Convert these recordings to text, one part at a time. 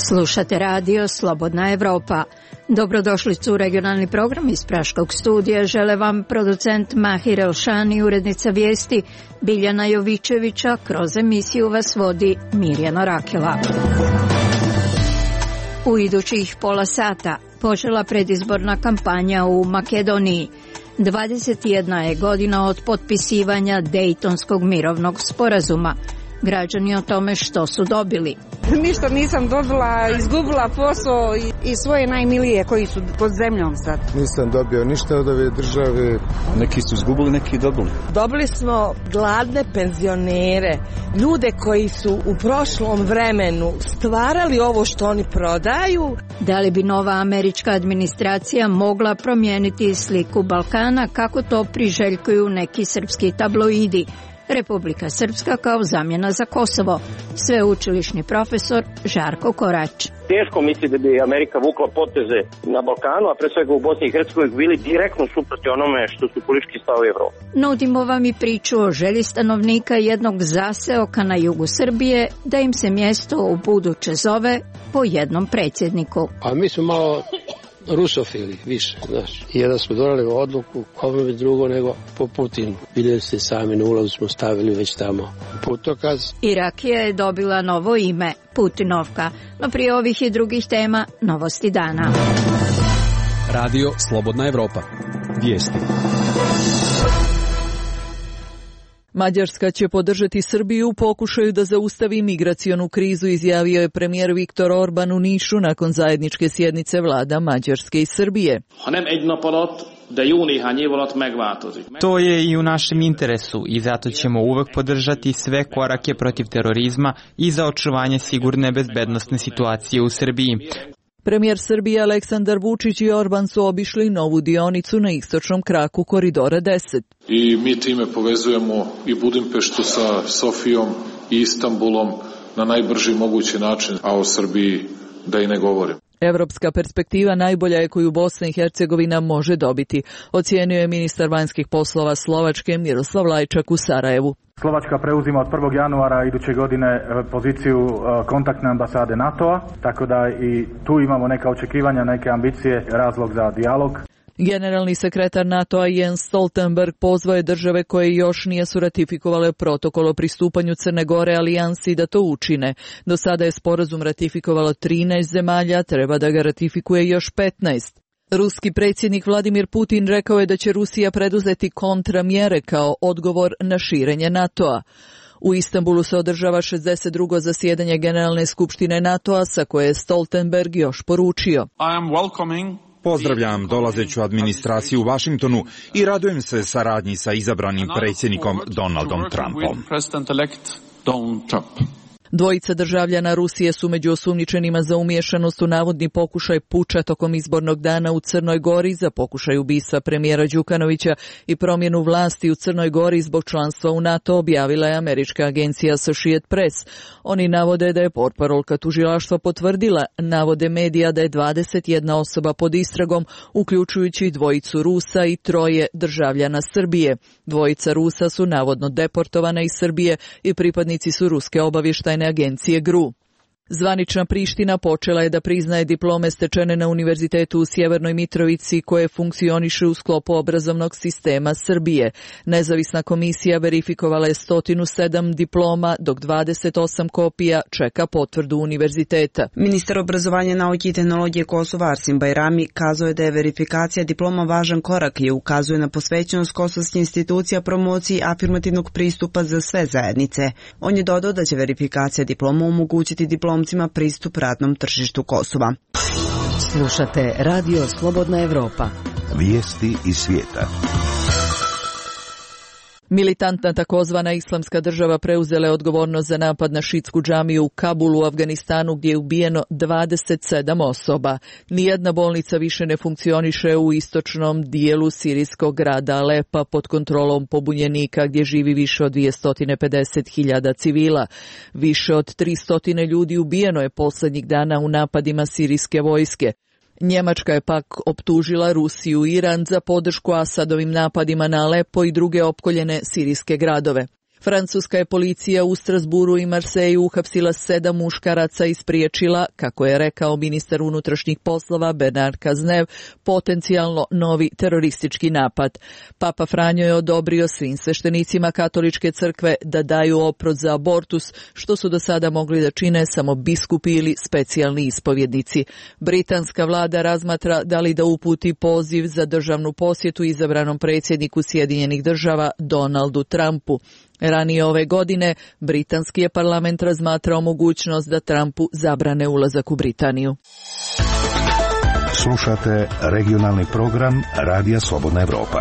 Slušate radio Slobodna Evropa. Dobrodošlicu u regionalni program iz Praškog studija. Žele vam producent Mahir Elšani, urednica vijesti Biljana Jovičevića. Kroz emisiju vas vodi Mirjana Rakela. U idućih pola sata počela predizborna kampanja u Makedoniji. 21 je godina od potpisivanja Dejtonskog mirovnog sporazuma. Građani o tome što su dobili. Ništa nisam dobila, izgubila posao i svoje najmilije koji su pod zemljom sad. Nisam dobio ništa od ove države. Neki su izgubili, neki dobili. Dobili smo gladne penzionere, ljude koji su u prošlom vremenu stvarali ovo što oni prodaju. Da li bi nova američka administracija mogla promijeniti sliku Balkana, kako to priželjkuju neki srpski tabloidi? Republika Srpska kao zamjena za Kosovo. Sveučilišni profesor Žarko Korać. Teško misli da bi Amerika vukla poteze na Balkanu, a pre svega u Bosni i Hercegovini, bili direktno suprotni onome što su politički stavovi Evrope. Nudimo vam i priču o želji stanovnika jednog zaseoka na jugu Srbije da im se mjesto u buduće zove po jednom predsjedniku. A mi smo malo rusofili više, znaš. I jedan smo donali odluku, kome bi drugo nego po Putinu. Vidjeli ste sami, na ulazu smo stavili već tamo putokaz. Irakija je dobila novo ime, Putinovka. No prije ovih i drugih tema, novosti dana. Radio Slobodna Evropa. Vijesti. Mađarska će podržati Srbiju u pokušaju da zaustavi migracionu krizu, izjavio je premijer Viktor Orban u Nišu nakon zajedničke sjednice vlada Mađarske i Srbije. To je i u našem interesu i zato ćemo uvek podržati sve korake protiv terorizma i za očuvanje sigurne bezbednosne situacije u Srbiji. Premijer Srbije Aleksandar Vučić i Orban su obišli novu dionicu na istočnom kraku koridora 10. I mi time povezujemo i Budimpeštu sa Sofijom i Istanbulom na najbrži mogući način, a o Srbiji da i ne govorim. Evropska perspektiva najbolja je koju Bosna i Hercegovina može dobiti, ocijenio je ministar vanjskih poslova Slovačke Miroslav Lajčak u Sarajevu. Slovačka preuzima od 1. januara iduće godine poziciju kontaktne ambasade NATO-a, tako da i tu imamo neka očekivanja, neke ambicije, razlog za dijalog. Generalni sekretar NATO-a Jens Stoltenberg pozvao je države koje još nisu ratifikovale protokol o pristupanju Crne Gore alijansi da to učine. Do sada je sporazum ratifikovalo 13 zemalja, treba da ga ratifikuje još 15. Ruski predsjednik Vladimir Putin rekao je da će Rusija preduzeti kontramjere kao odgovor na širenje NATO-a. U Istanbulu se održava 62. zasjedanje Generalne skupštine NATO-a, sa koje je Stoltenberg još poručio. Pozdravljam dolazeću administraciju u Vašingtonu i radujem se saradnji sa izabranim predsjednikom Donaldom Trumpom. Dvojica državljana Rusije su među osumnjičenima za umiješanost u navodni pokušaj puča tokom izbornog dana u Crnoj Gori, za pokušaj ubistva premijera Đukanovića i promjenu vlasti u Crnoj Gori zbog članstva u NATO, objavila je američka agencija Associated Press. Oni navode da je portparolka tužilaštva potvrdila navode medija da je 21 osoba pod istragom, uključujući dvojicu Rusa i 3 državljana Srbije. Dvojica Rusa su navodno deportovana iz Srbije i pripadnici su ruske obavještajne agencije GRU. Zvanična Priština počela je da priznaje diplome stečene na Univerzitetu u Sjevernoj Mitrovici koje funkcioniše u sklopu obrazovnog sistema Srbije. Nezavisna komisija verifikovala je 107 diploma, dok 28 kopija čeka potvrdu univerziteta. Ministar obrazovanja, nauke i tehnologije Kosova Arsim Bajrami kazao je da je verifikacija diploma važan korak i ukazuje na posvećenost kosovskih institucija promociji afirmativnog pristupa za sve zajednice. On je dodao da će verifikacija diploma omogućiti diplomcima pristup radnom tržištu Kosova. Slušate Radio Slobodna Evropa. Vijesti iz svijeta. Militantna takozvana Islamska država preuzela je odgovornost za napad na šiitsku džamiju u Kabulu u Afganistanu, gdje je ubijeno 27 osoba. Nijedna bolnica više ne funkcioniše u istočnom dijelu sirijskog grada Alepa pod kontrolom pobunjenika, gdje živi više od 250.000 civila. Više od 300 ljudi ubijeno je posljednjih dana u napadima sirijske vojske. Njemačka je pak optužila Rusiju i Iran za podršku Asadovim napadima na Alepo i druge opkoljene sirijske gradove. Francuska je policija u Strasburu i Marseju uhapsila 7 muškaraca i spriječila, kako je rekao ministar unutrašnjih poslova Bernard Cazeneuve, potencijalno novi teroristički napad. Papa Franjo je odobrio svim sveštenicima katoličke crkve da daju oprost za abortus, što su do sada mogli da čine samo biskupi ili specijalni ispovjednici. Britanska vlada razmatra da li da uputi poziv za državnu posjetu izabranom predsjedniku Sjedinjenih država Donaldu Trumpu. Ranije ove godine britanski je parlament razmatrao mogućnost da Trumpu zabrane ulazak u Britaniju. Slušate regionalni program Radija Slobodna Evropa.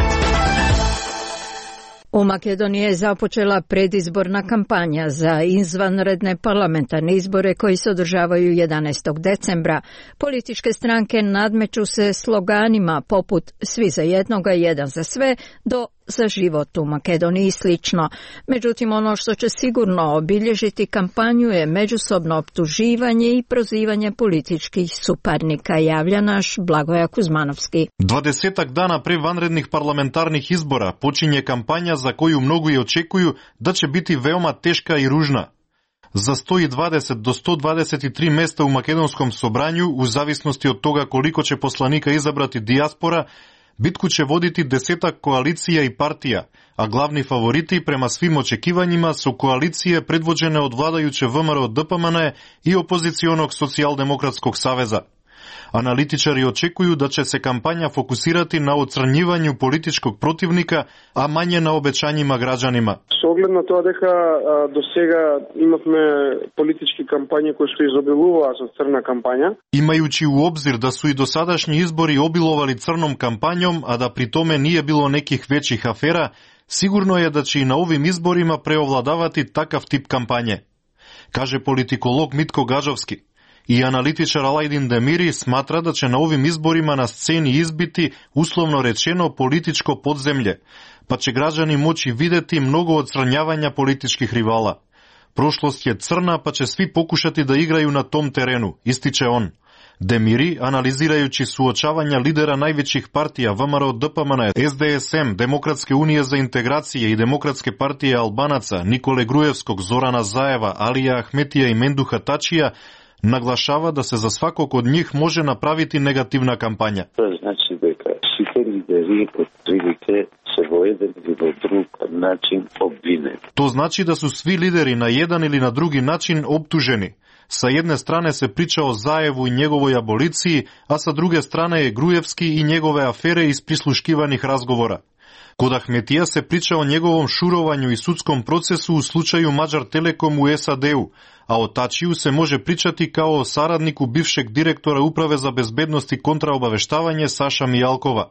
U Makedoniji je započela predizborna kampanja za izvanredne parlamentarne izbore koji se održavaju 11. decembra. Političke stranke nadmeću se sloganima poput svi za jednoga, jedan za sve, do za život u Makedoniji i slično. Međutim, ono što će sigurno obilježiti kampanju je međusobno optuživanje i prozivanje političkih suparnika, javlja naš Blagoja Kuzmanovski. 20 dana pre vanrednih parlamentarnih izbora počinje kampanja za koju mnogi očekuju da će biti veoma teška i ružna. Za 120 do 123 mesta u makedonskom sobranju, u zavisnosti od toga koliko će poslanika izabrati dijaspora, bitku će voditi 10 koalicija i partija, a glavni favoriti prema svim očekivanjima su koalicije predvođene od vladajuće ВМРО ДПМН i opozicionog Socijaldemokratskog saveza. Analitičari očekuju da će se kampanja fokusirati na odstranjivanju političkog protivnika, a manje na obećanjima građanima. С оглед на тоа дека до сега имавме политички кампањи кои што изобилуваа со црна кампања. Имајуći u obzir da su i dosadašnji izbori obilovali crnom kampanjom, a da pri tome nije bilo nekih većih afera, sigurno je da će i na ovim izborima preovladavati takav tip kampanje, kaže politikolog Mitko Gađovski. I analitičar Alajdin Demiri smatra da će na ovim izborima na sceni izbiti, uslovno rečeno, političko podzemlje, pa će građani moći videti mnogo odstranjavanja političkih rivala. Prošlost je crna, pa će svi pokušati da igraju na tom terenu, ističe on. Demiri, analizirajući suočavanja lidera najvećih partija ВМРО ДПМН, SDSM, Demokratske unije za integracije i Demokratske partije Albanaca, Nikole Grujevskog, Zorana Zajeva, Alija Ahmetija i Menduha Tačija, naglašava da se za svakog od njih može napraviti negativna kampanja. To znači дека сите лидери отприлike се во еден или во друг начин обвинени. To znači da su svi lideri na jedan ili na drugi način optuženi. Sa jedne strane se priča o Zajevu i njegovoj aboliciji, a sa druge strane je Grujevski i njegove afere iz prisluškivanih razgovora. Kod Ahmetija se priča o njegovom šurovanju i sudskom procesu u slučaju Mađar Telekom u SAD-u, a o Tačiju se može pričati kao o saradniku bivšeg direktora Uprave za bezbednost i kontraobaveštavanje Saša Mijalkova.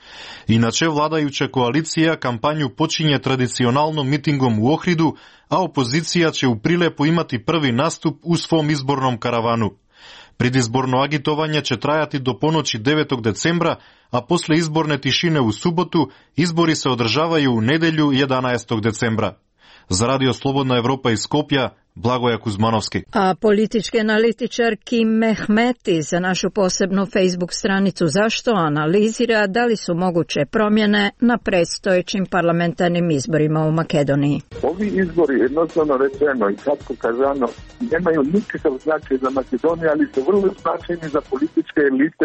Inače, vladajuća koalicija kampanju počinje tradicionalno mitingom u Ohridu, a opozicija će u Prilepu imati prvi nastup u svom izbornom karavanu. Predizborno agitovanje će trajati do ponoći 9. decembra, a posle izborne tišine u subotu, izbori se održavaju u nedelju 11. decembra. Za Radio Slobodna Evropa iz Skopja, Blagoja Kuzmanovski. A politički analitičar Kim Mehmeti za našu posebnu Facebook stranicu Zašto analizira da li su moguće promjene na predstojećim parlamentarnim izborima u Makedoniji. Ovi izbori, jednostavno rečeno i kratko kazano, nemaju nikakav značaj za Makedoniju, ali su vrlo značajni za političke elite,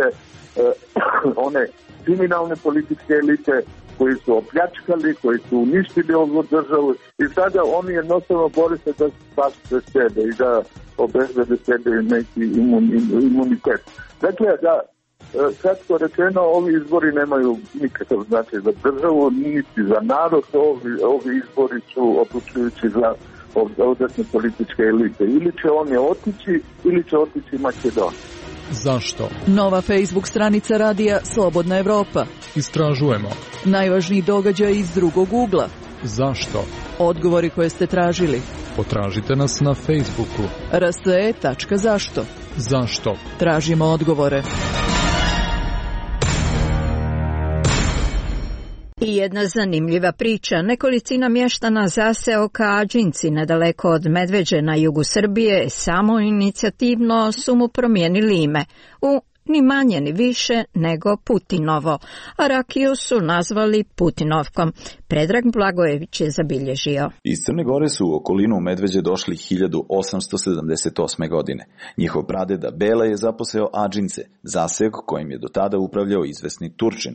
one kriminalne političke elite koji su opljačkali, koji su uništili ovu državu i sada oni jednostavno bore se da spase sebe i da obezbede sebe neki imunitet. Dakle, da kratko rečeno, ovi izbori nemaju nikakav značaj za državu, niti za narod, ovi izbori su odlučujući za ovdje političke elite. Ili će oni otići, ili će otići Makedonija. Zašto? Nova Facebook stranica radija Slobodna Evropa. Istražujemo. Najvažniji događaj iz drugog ugla. Zašto? Odgovori koje ste tražili. Potražite nas na Facebooku. rse.zašto. Zašto? Tražimo odgovore. I jedna zanimljiva priča. Nekolicina mještana zaseoka Ađinci nedaleko od Medveđe na jugu Srbije samoinicijativno su mu promijenili ime u ni manje ni više nego Putinovo, a rakiju su nazvali Putinovkom. Predrag Blagojević je zabilježio. Iz Crne Gore su u okolinu Medveđe došli 1878. godine. Njihov pradeda Bela je zaposeo Adžince, zaseok kojim je do tada upravljao izvesni Turčin.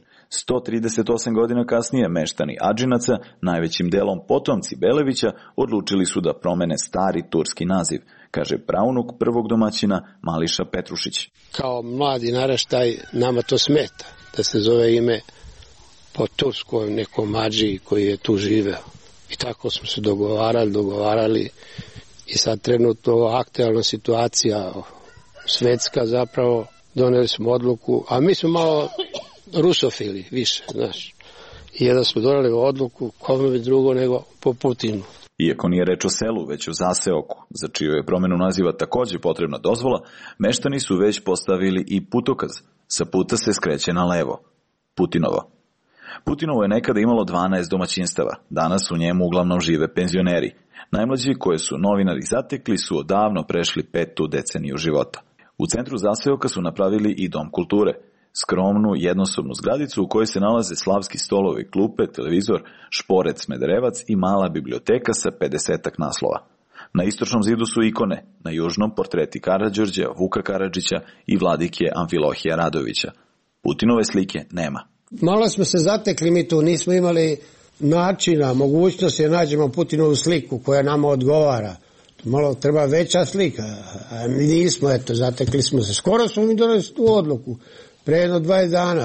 138 godina kasnije meštani Adžinaca, najvećim delom potomci Belevića, odlučili su da promene stari turski naziv, kaže praunuk prvog domaćina Mališa Petrušić. Kao mladi naraštaj nama to smeta, da se zove ime po turskoj nekom adžiji koji je tu živeo. I tako smo se dogovarali i sad trenutno aktualna situacija svetska zapravo, doneli smo odluku, a mi smo malo rusofili više, znaš. I jedan smo doneli odluku, kome bi drugo nego po Putinu. Iako nije reč o selu, već o zaseoku, za čiju je promenu naziva takođe potrebna dozvola, meštani su već postavili i putokaz. Sa puta se skreće na levo. Putinovo. Putinovo je nekada imalo 12 domaćinstava, danas u njemu uglavnom žive penzioneri. Najmlađi koje su novinari zatekli su odavno prešli 5. deceniju života. U centru zaseoka su napravili i dom kulture, skromnu jednosobnu zgradicu u kojoj se nalaze slavski stolovi, klupe, televizor, šporet Smederevac i mala biblioteka sa 50-ak naslova. Na istočnom zidu su ikone, na južnom portreti Karađorđa, Vuka Karadžića i vladike Amfilohija Radovića. Putinove slike nema. Malo smo se zatekli mi tu, nismo imali načina, mogućnosti da nađemo Putinovu sliku koja nama odgovara. Malo treba veća slika, a nismo, zatekli smo se. Skoro smo mi doneli tu odluku, pre jedno 20 dana,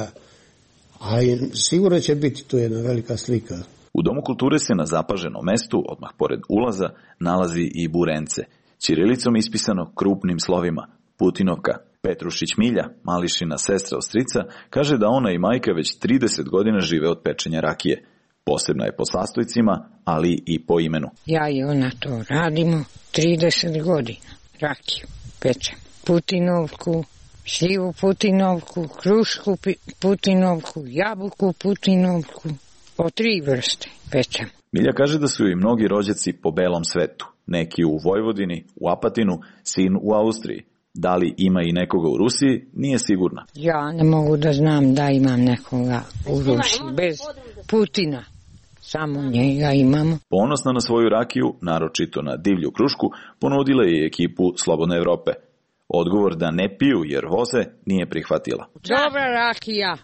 ali sigurno će biti tu jedna velika slika. U Domu kulture se na zapaženom mestu, odmah pored ulaza, nalazi i burence, ćirilicom ispisano krupnim slovima, Putinovka. Petrušić Milja, Mališina sestra ostrica, kaže da ona i majka već 30 godina žive od pečenja rakije. Posebna je po sastojcima, ali i po imenu. Ja i ona to radimo 30 godina. Rakiju pečem. Putinovku, šljivu Putinovku, krušku Putinovku, jabuku Putinovku. Po 3 vrste pečem. Milja kaže da su i mnogi rođaci po belom svetu. Neki u Vojvodini, u Apatinu, sin u Austriji. Da li ima i nekoga u Rusiji, nije sigurna. Ja ne mogu da znam da imam nekoga u Rusiji, bez Putina. Samo njega imamo. Ponosna na svoju rakiju, naročito na divlju krušku, ponudila je i ekipu Slobodne Evrope. Odgovor da ne piju jer voze nije prihvatila. Dobra rakija.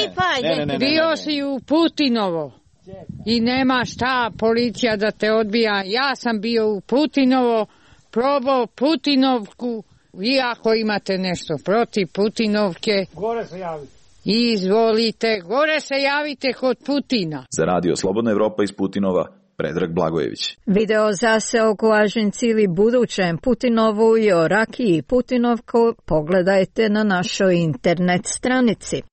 Bio si u Putinovo. I nema šta policija da te odbija. Ja sam bio u Putinovo, probao Putinovku. Vi ako imate nešto protiv Putinovke, gore se javite. Izvolite, gore se javite kod Putina. Za radio Slobodna Evropa iz Putinova, Predrag Blagojević. Video zaseok u Ažinci ili budućem Putinovu i o rakiji Putinovku pogledajte na našoj internet stranici.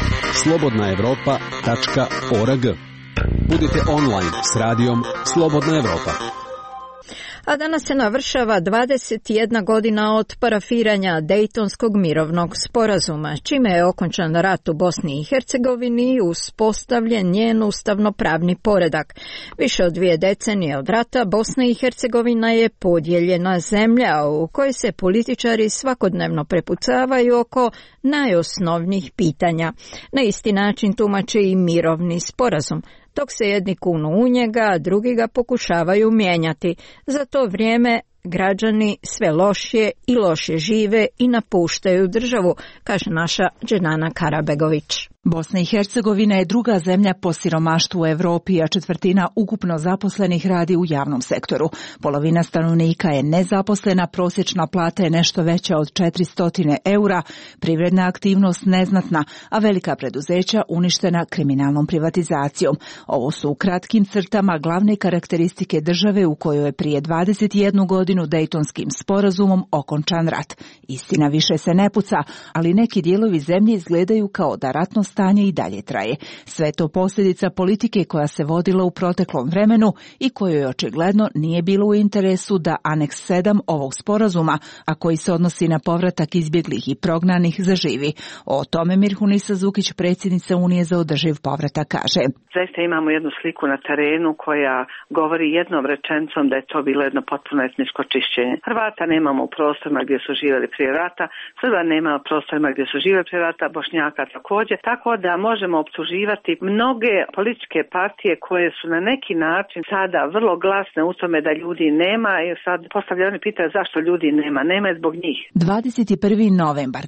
slobodnaevropa.org. Budite online s radijom Slobodna Evropa. A danas se navršava 21 godina od parafiranja Dejtonskog mirovnog sporazuma, čime je okončan rat u Bosni i Hercegovini i uspostavljen njen ustavno-pravni poredak. Više od 2 decenije od rata Bosna i Hercegovina je podijeljena zemlja u kojoj se političari svakodnevno prepucavaju oko najosnovnijih pitanja. Na isti način tumače i mirovni sporazum, dok se jedni kunu u njega, a drugi ga pokušavaju mijenjati. Za to vrijeme građani sve lošije i lošije žive i napuštaju državu, kaže naša Dženana Karabegović. Bosna i Hercegovina je druga zemlja po siromaštvu u Evropi, a četvrtina ukupno zaposlenih radi u javnom sektoru. Polovina stanovnika je nezaposlena, prosječna plata je nešto veća od 400 eura, privredna aktivnost neznatna, a velika preduzeća uništena kriminalnom privatizacijom. Ovo su u kratkim crtama glavne karakteristike države u kojoj je prije 21 godinu Dejtonskim sporazumom okončan rat. Istina više se ne puca, ali neki dijelovi zemlje izgledaju kao da ratno stanje i dalje traje. Sve to posljedica politike koja se vodila u proteklom vremenu i kojoj očigledno nije bilo u interesu da aneks 7 ovog sporazuma, a koji se odnosi na povratak izbjeglih i prognanih, zaživi. O tome Mirhunisa Zukić, predsjednica Unije za održiv povratak, kaže. Zaista imamo jednu sliku na terenu koja govori jednom rečenicom da je to bilo jedno potpuno etničko čišćenje. Hrvata nemamo u prostorima gdje su živjeli prije rata, Srba nema u prostorima gdje su živjeli prije rata, Bošnjaka također, tako da možemo optuživati mnoge političke partije koje su na neki način sada vrlo glasne u tome da ljudi nema i sad postavljaju pitanje zašto ljudi nema. Nema je zbog njih. 21. novembar,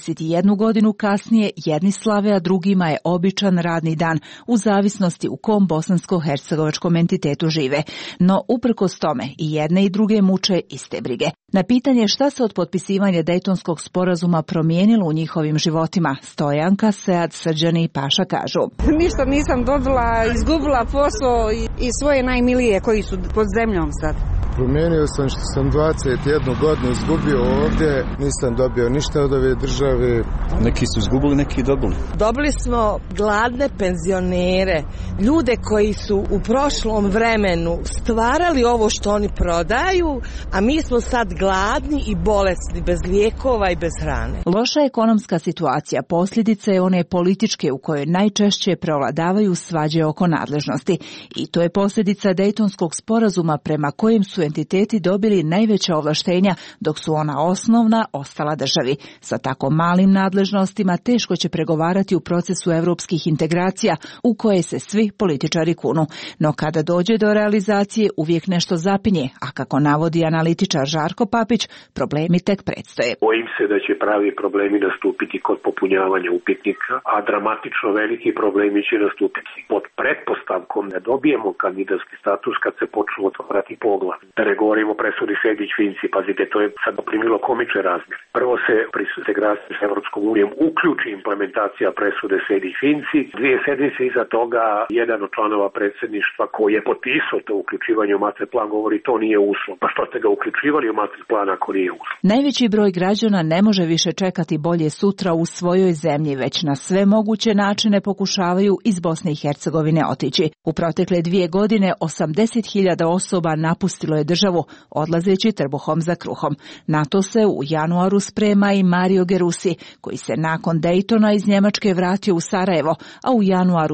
21 godinu kasnije, jedni slave, a drugima je običan radni dan, u zavisnosti u kom bosansko-hercegovačkom entitetu žive. No, uprkos tome, i jedne i druge muče iste brige. Na pitanje šta se od potpisivanja Dejtonskog sporazuma promijenilo u njihovim životima, Stojanka, Sead, Srđani i Paša kažu. Ništa nisam dobila, izgubila posao i svoje najmilije koji su pod zemljom sad. Promijenio sam što sam 21 godinu izgubio ovdje, nisam dobio ništa od ove države. Neki su izgubili, neki dobili. Dobili smo gladne penzionere, ljude koji su u prošlom vremenu stvarali ovo što oni prodaju, a mi smo sad gladni i bolesni, bez lijekova i bez hrane. Loša ekonomska situacija posljedica je one političke u kojoj najčešće prevladavaju svađe oko nadležnosti. I to je posljedica Dejtonskog sporazuma prema kojem su entiteti dobili najveća ovlaštenja, dok su ona osnovna ostala državi. Sa tako malim nadležnostima teško će pregovarati u procesu europskih integracija u koje se svi političari kunu. No kada dođe do realizacije uvijek nešto zapinje, a kako navodi analitičar Žarko Papić, problemi tek predstoje. Bojim se da će pravi problemi nastupiti kod popunjavanja upitnika, a dramatično veliki problemi će nastupiti pod pretpostavkom da dobijemo kandidatski status kad se počnu otvarati poglavlja. Da ne govorimo o presudi Sejdić-Finci, pazite, to je sad primilo komične razmjere. Prvo se pri integraciji s Evropskom unijom uključi implementacija presude Sejdić-Finci. 2 sedmice iza toga jedan od članova predsjedništva koji je potpisao to uključivanje u master plan govori to nije uslov. Pa što ste ga uključivali u master plan ako nije uslov? Najveći broj građana ne može više čekati bolje sutra u svojoj zemlji, već na sve moguće načine pokušavaju iz Bosne i Hercegovine otići. U protekle 2 godine 80.000 osoba napustilo je državu, odlazeći trbuhom za kruhom. Na to se u januaru sprema i Mario Gerusi, koji se nakon Dejtona iz Njemačke vratio u Sarajevo, a u januaru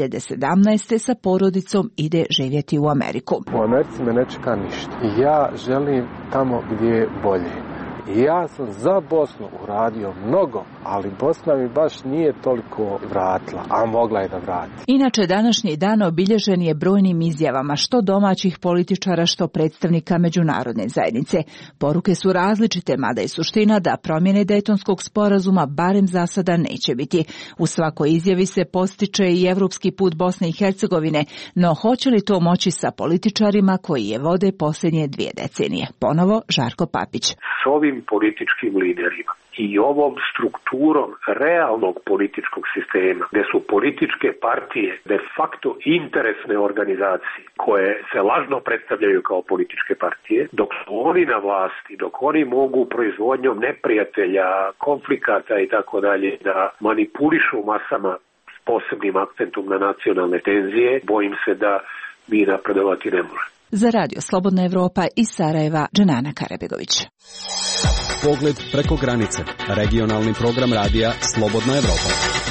2017. sa porodicom ide živjeti u Ameriku. U Americi me ne čeka ništa. Ja želim tamo gdje je bolje. Ja sam za Bosnu uradio mnogo, ali Bosna mi baš nije toliko vratila, a mogla je da vrati. Inače, današnji dan obilježen je brojnim izjavama, što domaćih političara, što predstavnika međunarodne zajednice. Poruke su različite, mada je suština da promjene Dejtonskog sporazuma barem za sada neće biti. U svakoj izjavi se postiče i evropski put Bosne i Hercegovine, no hoće li to moći sa političarima koji je vode posljednje 2 decenije? Ponovo Žarko Papić. S ovim političkim liderima i ovom strukturom realnog političkog sistema, gdje su političke partije de facto interesne organizacije koje se lažno predstavljaju kao političke partije, dok su oni na vlasti, dok oni mogu proizvodnjom neprijatelja, konflikata i tako dalje da manipulišu masama s posebnim akcentom na nacionalne tenzije, bojim se da mi napredovati ne može. Za Radio Slobodna Evropa iz Sarajeva, Dženana Karabegović. Pogled preko granice. Regionalni program radija Slobodna Evropa.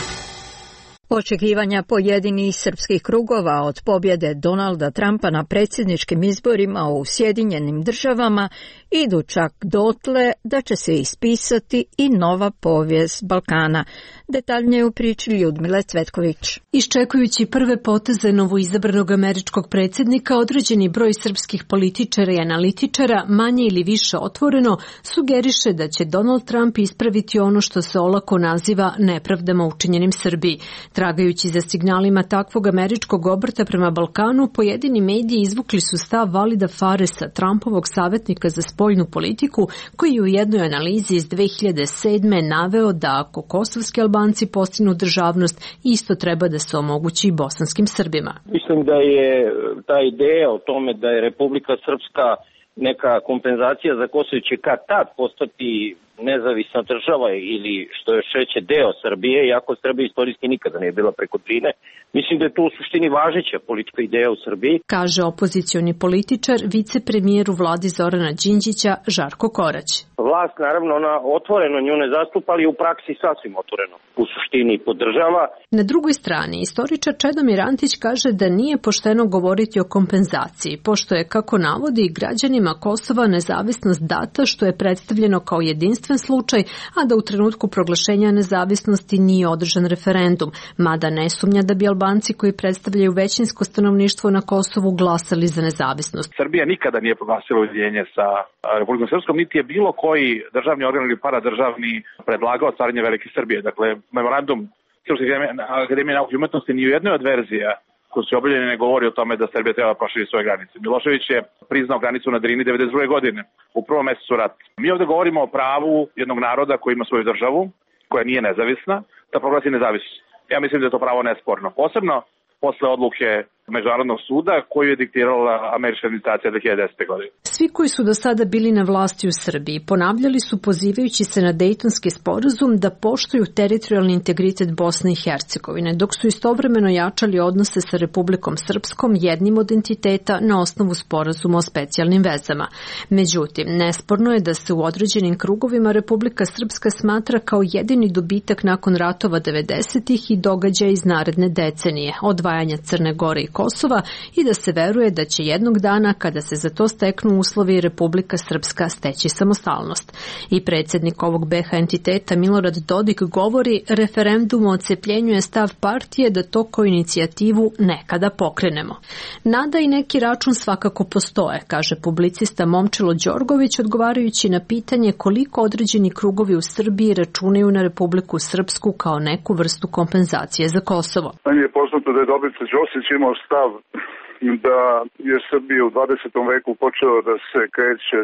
Očekivanja pojedinih srpskih krugova od pobjede Donalda Trumpa na predsjedničkim izborima u Sjedinjenim Državama idu čak dotle da će se ispisati i nova povijest Balkana. Detaljnije u priči Ljudmile Cvetković. Iščekujući prve poteze novoizabranog američkog predsjednika, određeni broj srpskih političara i analitičara, manje ili više otvoreno, sugeriše da će Donald Trump ispraviti ono što se olako naziva nepravdama učinjenim Srbiji. Tragajući za signalima takvog američkog obrta prema Balkanu, pojedini mediji izvukli su stav Valida Faresa, Trumpovog savjetnika za spoljnu politiku, koji je u jednoj analizi iz 2007. naveo da ako kosovski Albanci postignu državnost, isto treba da se omogući i bosanskim Srbima. Mislim da je ta ideja o tome da je Republika Srpska neka kompenzacija za Kosovo će kad tad postati nezavisna država ili što je šeće deo Srbije, iako Srbija istorijski nikada nije bila preko Drine. Mislim da je to u suštini važeća politika ideja u Srbiji. Kaže opozicioni političar, vicepremijer u vladi Zorana Đinđića, Žarko Korać. Vlast, naravno, ona otvoreno nju ne zastupa, ali u praksi sasvim otvoreno. U suštini podržava. Na drugoj strani, istoričar Čedomir Antić kaže da nije pošteno govoriti o kompenzaciji, pošto je, kako navodi, građanima Kosova nezavisnost data, što je predstavljeno kao jedinstven slučaj, a da u trenutku proglašenja nezavisnosti nije održan referendum, mada ne sumnja da bi Albanci koji predstavljaju većinsko stanovništvo na Kosovu glasali za nezavisnost. Srbija nikada nije proglasila ujedinjenje sa Republikom Srpskom, niti je bilo koji državni organ ili paradržavni predlagao stvaranje Velike Srbije. Dakle, memorandum Srpske akademije nauke i umetnosti ni u jednoj od verzija koji su objavljeni ne govori o tome da Srbija treba proširi svoje granice. Milošević je priznao granicu na Drini 1992. godine, u prvom mesecu rata. Mi ovde govorimo o pravu jednog naroda koji ima svoju državu, koja nije nezavisna, da proglasi nezavisnost. Ja mislim da je to pravo nesporno. Posebno posle odluke Međunarodnog suda koju je diktirala američka administracija 2010. godine. Svi koji su do sada bili na vlasti u Srbiji ponavljali su, pozivajući se na Dejtonski sporazum, da poštuju teritorijalni integritet Bosne i Hercegovine, dok su istovremeno jačali odnose sa Republikom Srpskom, jednim od entiteta, na osnovu sporazuma o specijalnim vezama. Međutim, nesporno je da se u određenim krugovima Republika Srpska smatra kao jedini dobitak nakon ratova 90-ih i događaja iz naredne decenije, odvajanja Crne Gore i Kosova, i da se veruje da će jednog dana, kada se za to steknu uslovi, Republika Srpska steći samostalnost. I predsjednik ovog BiH entiteta Milorad Dodik govori, referendum o odcepljenju je stav partije da to kao inicijativu nekada pokrenemo. Nada i neki račun svakako postoje, kaže publicista Momčilo Đorgović, odgovarajući na pitanje koliko određeni krugovi u Srbiji računaju na Republiku Srpsku kao neku vrstu kompenzacije za Kosovo. Meni je poznato da je Dobrica Ćosić imao stav da je Srbija u 20. veku počela da se kreće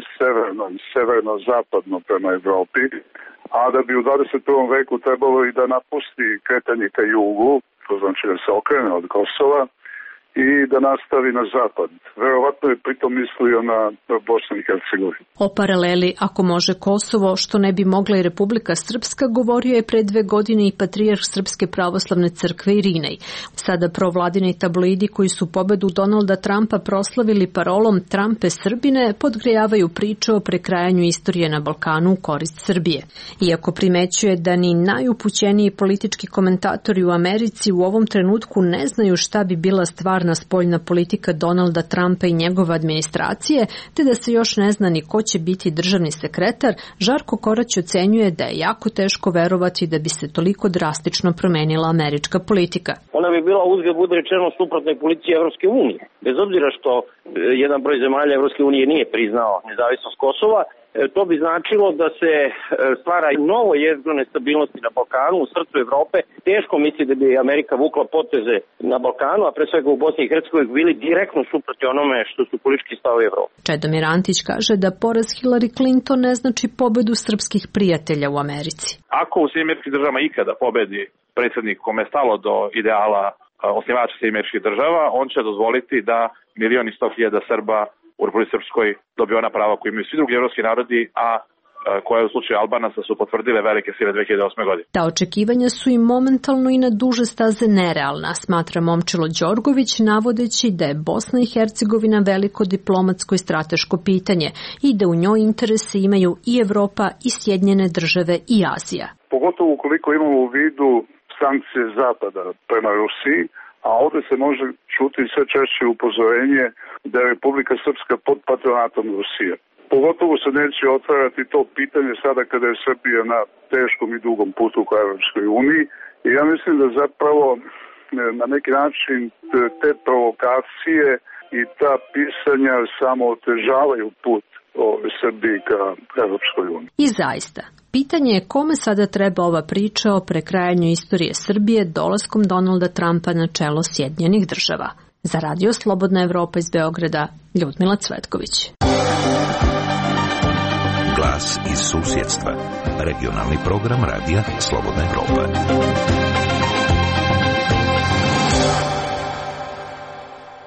severno-zapadno prema Evropi, a da bi u 21. veku trebalo i da napusti kretanje ka jugu, to znači da se okrene od Kosova, i da nastavi na zapad. Verovatno je pritom mislio na Bosnu i Hercegovinu. O paraleli, ako može Kosovo, što ne bi mogla i Republika Srpska, govorio je pre 2 godine i patrijarh Srpske pravoslavne crkve Irinej. Sada provladini tabloidi koji su pobedu Donalda Trumpa proslavili parolom Trumpe Srbine podgrejavaju priče o prekrajanju istorije na Balkanu u korist Srbije. Iako primećuje da ni najupućeniji politički komentatori u Americi u ovom trenutku ne znaju šta bi bila stvarna spoljna politika Donalda Trumpa i njegove administracije, te da se još ne zna ni ko će biti državni sekretar, Žarko Korać ocenjuje da je jako teško verovati da bi se toliko drastično promenila američka politika. Ona bi bila, uzgled budi rečeno, suprotnoj politici Evropske unije. Bez obzira što jedan broj zemalja Evropske unije nije priznao nezavisnost Kosova, to bi značilo da se stvara novo jezgro nestabilnosti na Balkanu, u srcu Evrope. Teško misli da bi Amerika vukla poteze na Balkanu, a pre svega u Bosni i Hercegovini bili direktno suprotni onome što su politički stavovi Evrope. Čedomir Antić kaže da poraz Hillary Clinton ne znači pobedu srpskih prijatelja u Americi. Ako u Sjedinjenim Američkim Državama ikada pobedi predsjednik kome je stalo do ideala osnivača Sjedinjenih Američkih Država, on će dozvoliti da 1.100.000 Srba u Republici Srpskoj dobio ona prava koje imaju svi drugi evropski narodi, a koje u slučaju Albanaca su potvrdile velike sile 2008. godine. Ta očekivanja su i momentalno i na duže staze nerealna, smatra Momčilo Đorgović, navodeći da je Bosna i Hercegovina veliko diplomatsko i strateško pitanje i da u njoj interese imaju i Evropa i Sjedinjene Države i Azija. Pogotovo ukoliko imamo u vidu sankcije Zapada prema Rusiji, a ovdje se može čuti sve češće upozorenje da je Republika Srpska pod patronatom Rusije. Pogotovo se neće otvarati to pitanje sada kada je Srbija na teškom i dugom putu ka Evropskoj uniji. I ja mislim da zapravo na neki način te provokacije i ta pisanja samo otežavaju put Srbiji ka Evropskoj uniji. I zaista, pitanje je kome sada treba ova priča o prekrajanju istorije Srbije dolaskom Donalda Trumpa na čelo Sjedinjenih Država. Za Radio Slobodna Evropa iz Beograda, Ljudmila Cvetković. Glas iz susjedstva. Regionalni program Radija Slobodna Evropa. Dio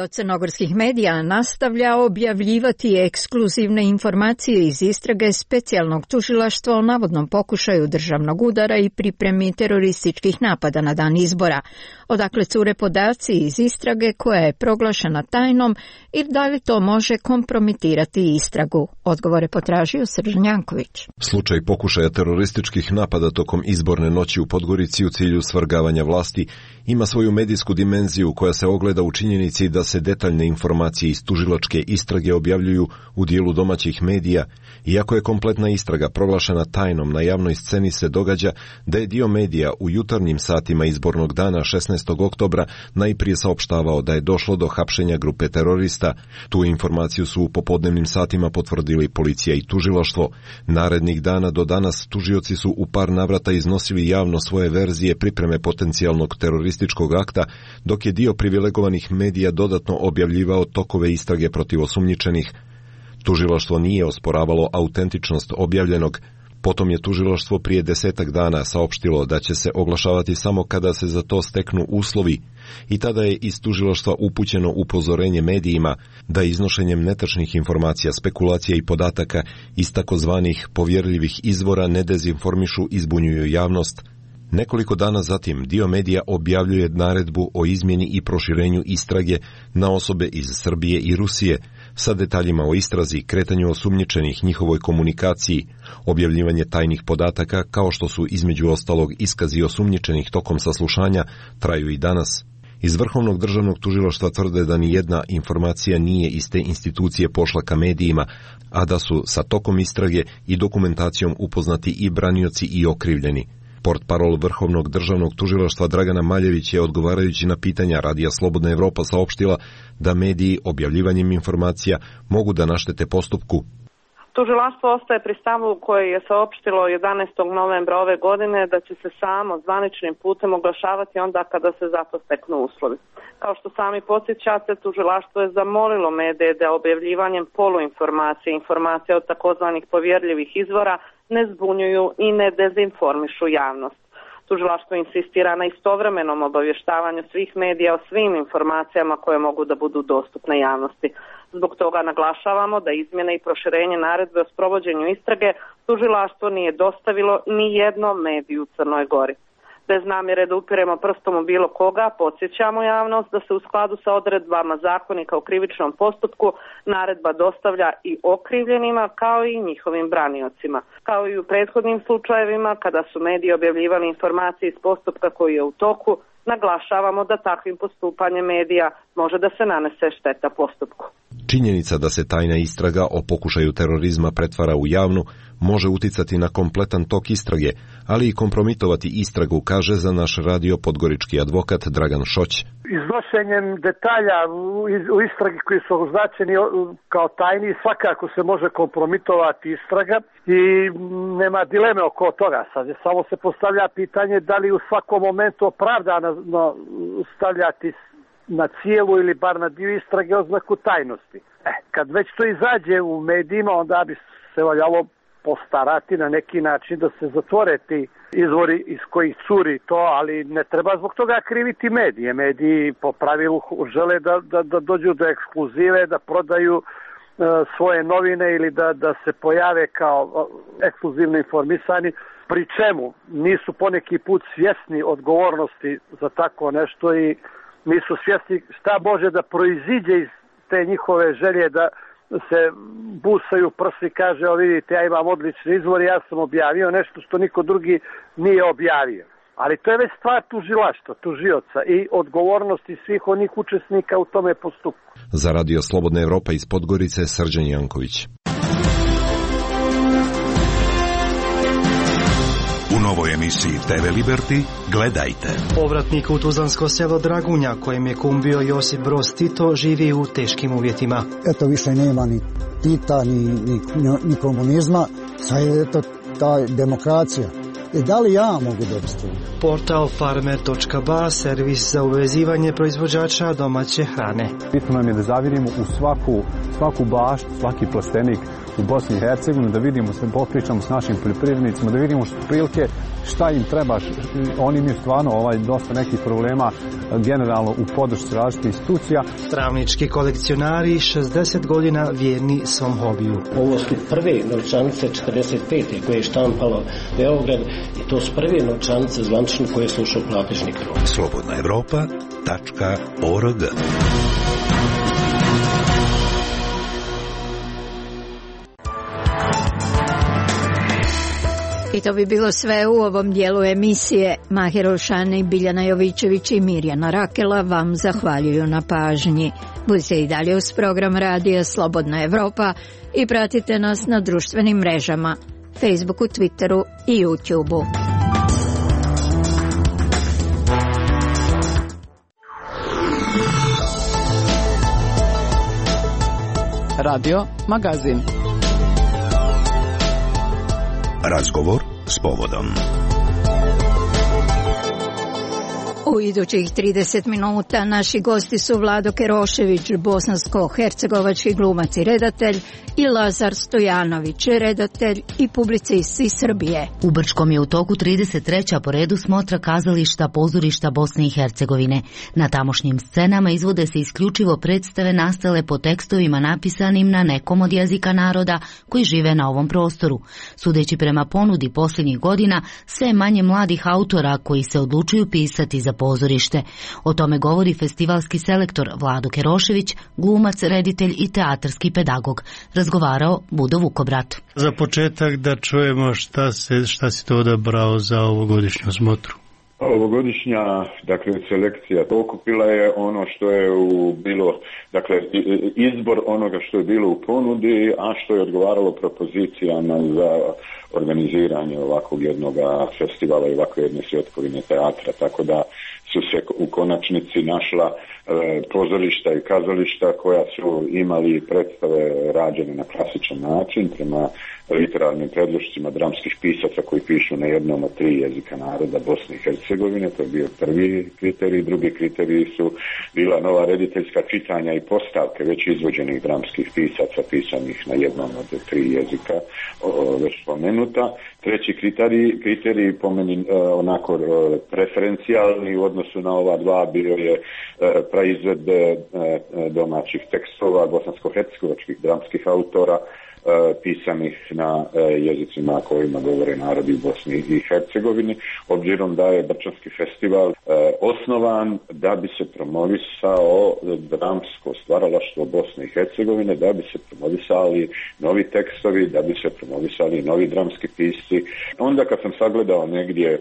dio crnogorskih medija nastavlja objavljivati ekskluzivne informacije iz istrage specijalnog tužilaštva o navodnom pokušaju državnog udara i pripremi terorističkih napada na dan izbora. Odakle cure podaci iz istrage koja je proglašena tajnom i da li to može kompromitirati istragu? Odgovore potražio Srđan Janković. Slučaj pokušaja terorističkih napada tokom izborne noći u Podgorici u cilju svrgavanja vlasti ima svoju medijsku dimenziju koja se ogleda u činjenici da se detaljne informacije iz tužilačke istrage objavljuju u dijelu domaćih medija. Iako je kompletna istraga proglašena tajnom, na javnoj sceni se događa da je dio medija u jutarnjim satima izbornog dana 16. oktobra najprije saopštavao da je došlo do hapšenja grupe terorista. Tu informaciju su u popodnevnim satima potvrdili policija i tužilaštvo. Narednih dana do danas tužioci su u par navrata iznosili javno svoje verzije pripreme potencijalnog terorističkog akta, dok je dio privilegovanih medija dodatno objavljivao tokove istrage protiv osumnjičenih. Tužilaštvo nije osporavalo autentičnost objavljenog. Potom je tužilaštvo prije 10 dana saopštilo da će se oglašavati samo kada se za to steknu uslovi i tada je iz tužilaštva upućeno upozorenje medijima da iznošenjem netačnih informacija, spekulacija i podataka iz takozvanih povjerljivih izvora ne dezinformišu i zbunjuju javnost. Nekoliko dana zatim dio medija objavljuje naredbu o izmjeni i proširenju istrage na osobe iz Srbije i Rusije sa detaljima o istrazi, kretanju osumnjičenih, njihovoj komunikaciji, objavljivanje tajnih podataka kao što su između ostalog iskazi osumnjičenih tokom saslušanja traju i danas. Iz Vrhovnog državnog tužilaštva tvrde da ni jedna informacija nije iz te institucije pošla ka medijima, a da su sa tokom istrage i dokumentacijom upoznati i branioci i okrivljeni. Portparol Vrhovnog državnog tužilaštva Dragana Maljević je odgovarajući na pitanja Radija Slobodna Evropa saopštila da mediji objavljivanjem informacija mogu da naštete postupku. Tužilaštvo ostaje pri stavu koje je saopštilo 11. novembra ove godine da će se samo zvaničnim putem oglašavati onda kada se za to steknu uslovi. Kao što sami podsjećate, tužilaštvo je zamolilo medije da objavljivanjem poluinformacije, informacija od takozvanih povjerljivih izvora ne zbunjuju i ne dezinformišu javnost. Tužilaštvo insistira na istovremenom obavještavanju svih medija o svim informacijama koje mogu da budu dostupne javnosti. Zbog toga naglašavamo da izmjene i proširenje naredbe o sprovođenju istrage tužilaštvo nije dostavilo ni jednom mediju u Crnoj Gori. Bez namjere da upiremo prstom u bilo koga, podsjećamo javnost da se u skladu sa odredbama zakonika o krivičnom postupku naredba dostavlja i okrivljenima kao i njihovim braniocima. Kao i u prethodnim slučajevima kada su mediji objavljivali informacije iz postupka koji je u toku, naglašavamo da takvim postupanjem medija može da se nanese šteta postupku. Činjenica da se tajna istraga o pokušaju terorizma pretvara u javnu može uticati na kompletan tok istrage, ali i kompromitovati istragu, kaže za naš radio podgorički advokat Dragan Šoć. Iznošenjem detalja u istragi koji su označeni kao tajni svakako se može kompromitovati istraga i nema dileme oko toga. Sad samo se postavlja pitanje da li u svakom momentu opravdano stavljati na cijelu ili bar na dio istrage oznaku tajnosti. Kad već to izađe u medijima, onda bi se valjalo postarati na neki način da se zatvore ti izvori iz kojih curi to, ali ne treba zbog toga kriviti medije. Mediji po pravilu žele da dođu do ekskluzive, da prodaju svoje novine ili da se pojave kao ekskluzivno informisani, pri čemu nisu poneki put svjesni odgovornosti za tako nešto i nisu svjesni šta može da proiziđe iz te njihove želje da se busaju prsi, kaže, o vidite, ja imam odlični izvor, ja sam objavio nešto što niko drugi nije objavio. Ali to je već stvar tužilaštva, tužioca i odgovornosti svih onih učesnika u tome postupku. Za Radio Slobodna Evropa iz Podgorice, Srđan Janković. U novoj emisiji TV Liberty gledajte. Povratnik u tuzlansko selo Dragunja, kojem je kum bio Josip Broz Tito, živi u teškim uvjetima. Eto, više nema ni Tita, ni komunizma, sad je eto ta demokracija. Da li ja mogu dobiti to? Portal farmer.ba, servis za uvezivanje proizvođača domaće hrane. Bitno nam je da zavirimo u svaku baštu, svaki plastenik u Bosni i Hercegovini, da vidimo, se popričamo s našim poljoprivrednicima, da vidimo prilike šta im treba. Oni imaju stvarno dosta nekih problema generalno u podršci različitih institucija. Travnički kolekcionari 60 godina vjerni svom hobiju. Ovo su prve novčanice 45. koje je štampalo Beograd i to su prve novčanice zvanične koje su ušle u platežni krug. slobodnaevropa.org. I to bi bilo sve u ovom dijelu emisije. Mahir Olšani, Biljana Jovićević i Mirjana Rakela vam zahvaljuju na pažnji. Budite i dalje uz program radija Slobodna Evropa i pratite nas na društvenim mrežama, Facebooku, Twitteru i YouTubeu. Radio Magazin. Razgovor s povodom. U idućih 30 minuta naši gosti su Vlado Kerošević, bosansko-hercegovački glumac i redatelj, i Lazar Stojanović, redatelj i publicist iz Srbije. U Brčkom je u toku 33. po redu smotra kazališta pozorišta Bosne i Hercegovine. Na tamošnjim scenama izvode se isključivo predstave nastale po tekstovima napisanim na nekom od jezika naroda koji žive na ovom prostoru. Sudeći prema ponudi posljednjih godina, sve manje mladih autora koji se odlučuju pisati za pozorište. O tome govori festivalski selektor Vlado Kerošević, glumac, reditelj i teatarski pedagog. Razgovarao Budo Vukobrat. Za početak da čujemo šta si to odabrao za ovogodišnju smotru. Ovogodišnja, selekcija okupila je ono što je bilo, izbor onoga što je bilo u ponudi, a što je odgovaralo propozicijama za organiziranje ovakvog jednog festivala i ovakve jedne svjetkovine teatra, tako da su se u konačnici našla pozorišta i kazališta koja su imali predstave rađene na klasičan način prema literarnim predlošcima dramskih pisaca koji pišu na jednom od 3 jezika naroda Bosne i Hercegovine. To je bio prvi kriterij. Drugi kriteriji su bila nova rediteljska čitanja i postavke već izvođenih dramskih pisaca pisanih na jednom od 3 jezika već spomenuta. Treći kriterij po meni onako preferencijalni u odnosu na ova dva bio je praizvedbe domaćih tekstova bosansko-hercegovačkih dramskih autora pisanih na jezicima kojima govore narodi u Bosni i Hercegovini, obzirom da je Brčanski festival osnovan da bi se promovisao dramsko stvaralaštvo Bosne i Hercegovine, da bi se promovisali novi tekstovi, da bi se promovisali novi dramski pisci. Onda kad sam sagledao negdje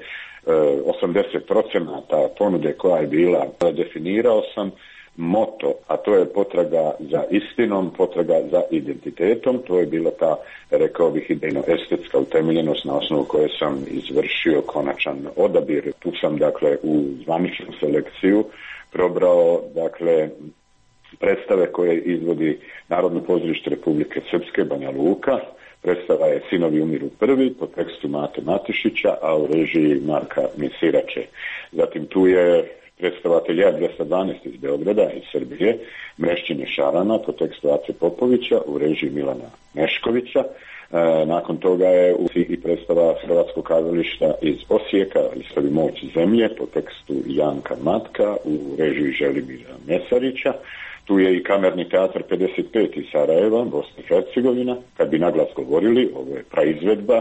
80% ponude koja je bila, definirao sam moto, a to je potraga za istinom, potraga za identitetom. To je bila ta, rekao bih, idejno-estetska utemeljenost na osnovu koje sam izvršio konačan odabir. Tu sam, u zvaničnu selekciju probrao, predstave koje izvodi Narodno pozorište Republike Srpske, Banja Luka. Predstava je Sinovi umiru prvi, po tekstu Mate Matišića, a u režiji Marka Misirače. Zatim tu je predstava Ateljea 212 iz Beograda, iz Srbije, Mrešćine šarana, po tekstu Ace Popovića, u režiji Milana Neškovića. Nakon toga je i predstava Hrvatskog kazališta iz Osijeka, Istovi moć zemlje, po tekstu Janka Matka, u režiji Želimira Mesarića. Tu je i Kamerni teatr 55 iz Sarajeva, Bosna i Hercegovina. Kad bi naglas govorili, ovo je praizvedba,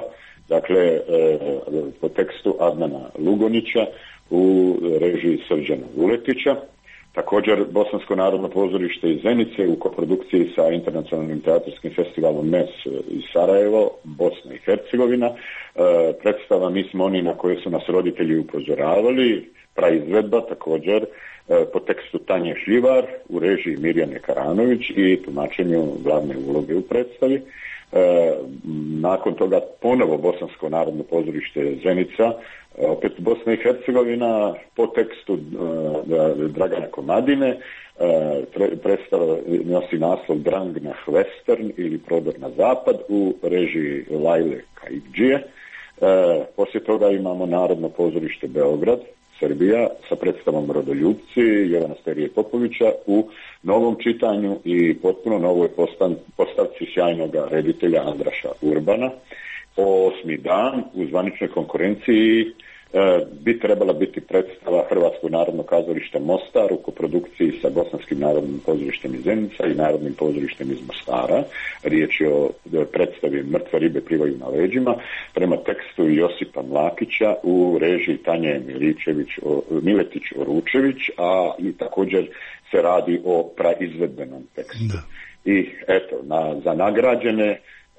po tekstu Adnana Lugonića, u režiji Srđana Vuletića. Također Bosansko narodno pozorište iz Zenice u koprodukciji sa internacionalnim teatarskim festivalom MES iz Sarajevo, Bosna i Hercegovina. Predstava Mi smo oni na koje su nas roditelji upozoravali, praizvedba također po tekstu Tanje Šljivar, u režiji Mirjane Karanović i tumačenju glavne uloge u predstavi. Nakon toga ponovo Bosansko narodno pozorište Zenica, opet Bosna i Hercegovina, po tekstu Dragana Komadine. Predstava nosi naslov Drang na Western ili Prodor na zapad, u režiji Lajle Kajidžije. Poslije toga imamo Narodno pozorište Beograd, Srbija, sa predstavom Rodoljupci Jovana Sterije Popovića u novom čitanju i potpuno novoj postavci sjajnog reditelja Andraša Urbana. 8. dan u zvaničnoj konkurenciji bi trebala biti predstava Hrvatskog narodnog kazališta Mostar u koprodukciji sa Bosanskim narodnim pozorištem iz Zenica i Narodnim pozorištem iz Mostara. Riječ je o predstavi Mrtve ribe plivaju na leđima prema tekstu Josipa Mlakića u režiji Tanje Miletić-Oručević, a i također se radi o praizvedbenom tekstu. Da. I eto, za nagrađene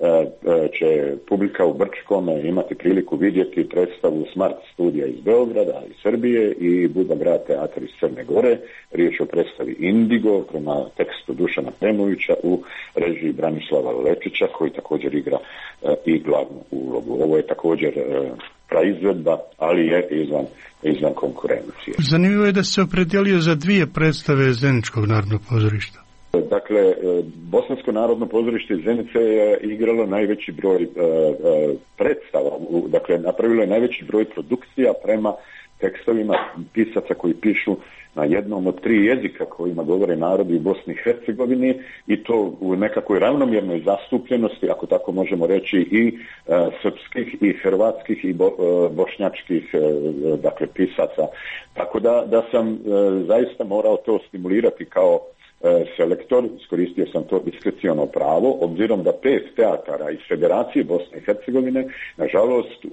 će publika u Brčkome imati priliku vidjeti predstavu Smart studija iz Beograda i Srbije i Budva teatr iz Crne Gore. Riječ o predstavi Indigo prema tekstu Dušana Pemovića u režiji Branislava Lečića, koji također igra i glavnu ulogu. Ovo je također praizvedba, ali je izvan konkurencije. Zanimljivo je da se opredijelio za 2 predstave Zeničkog narodnog pozorišta. Dakle, Bosansko narodno pozorište iz Zenice je igralo najveći broj predstava, dakle napravilo je najveći broj produkcija prema tekstovima pisaca koji pišu na jednom od 3 jezika kojima govore narodi u Bosni i Hercegovini, i to u nekakvoj ravnomjernoj zastupljenosti, ako tako možemo reći, i srpskih i hrvatskih i bošnjačkih dakle pisaca. Tako da sam zaista morao to stimulirati kao selektor, iskoristio sam to diskreciono pravo, obzirom da 5 teatara iz Federacije Bosne i Hercegovine, nažalost,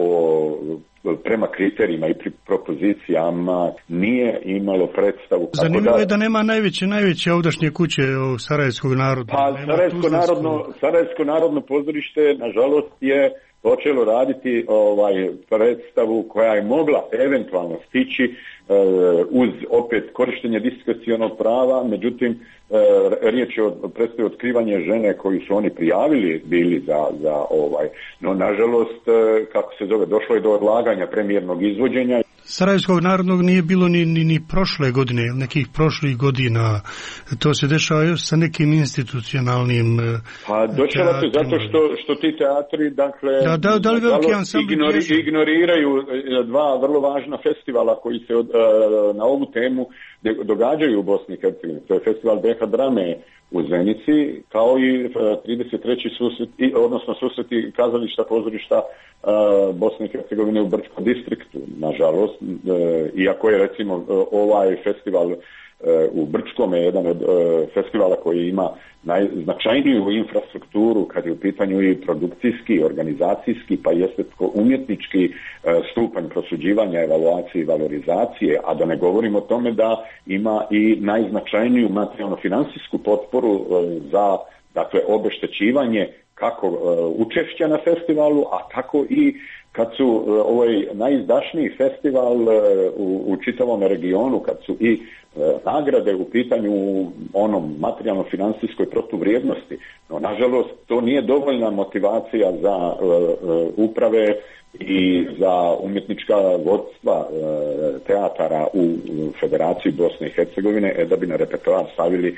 prema kriterijima i propozicijama nije imalo predstavu. Zanimljivo je da nema najveće ovdašnje kuće Sarajevskog narodnog. Pa Sarajevsko narodno pozorište, nažalost, je počelo raditi predstavu koja je mogla eventualno stići uz opet korištenje diskrecionog prava, međutim riječ je o predstavi Otkrivanje žene koju su oni prijavili bili za no nažalost, kako se zove, došlo je do odlaganja premijernog izvođenja. Sarajevskog narodnog nije bilo ni prošle godine, nekih prošlih godina. To se dešava još sa nekim institucionalnim pa dešava se zato što ti teatri, dakle, da li veliki ansambli ignoriraju 2 vrlo važna festivala koji se na ovu temu događaju u Bosni i Hercegovini. To je festival BH Drame u Zenici, kao i 33. susreti, odnosno susreti kazališta, pozorišta Bosne i Hercegovine u Brčkom distriktu. Nažalost, iako je recimo ovaj festival u Brčkome je jedan od festivala koji ima najznačajniju infrastrukturu kad je u pitanju i produkcijski, organizacijski pa i estetsko-umjetnički stupanj prosuđivanja, evaluacije i valorizacije, a da ne govorimo o tome da ima i najznačajniju materijalno-finansijsku potporu za, dakle, obeštećivanje kako učešća na festivalu, a tako i kad su ovaj najizdašniji festival u čitavom regionu, kad su i nagrade u pitanju onom materijalno-financijskoj protuvrijednosti. No, nažalost, to nije dovoljna motivacija za uprave i za umjetnička vodstva teatara u Federaciji Bosne i Hercegovine da bi na repertoar stavili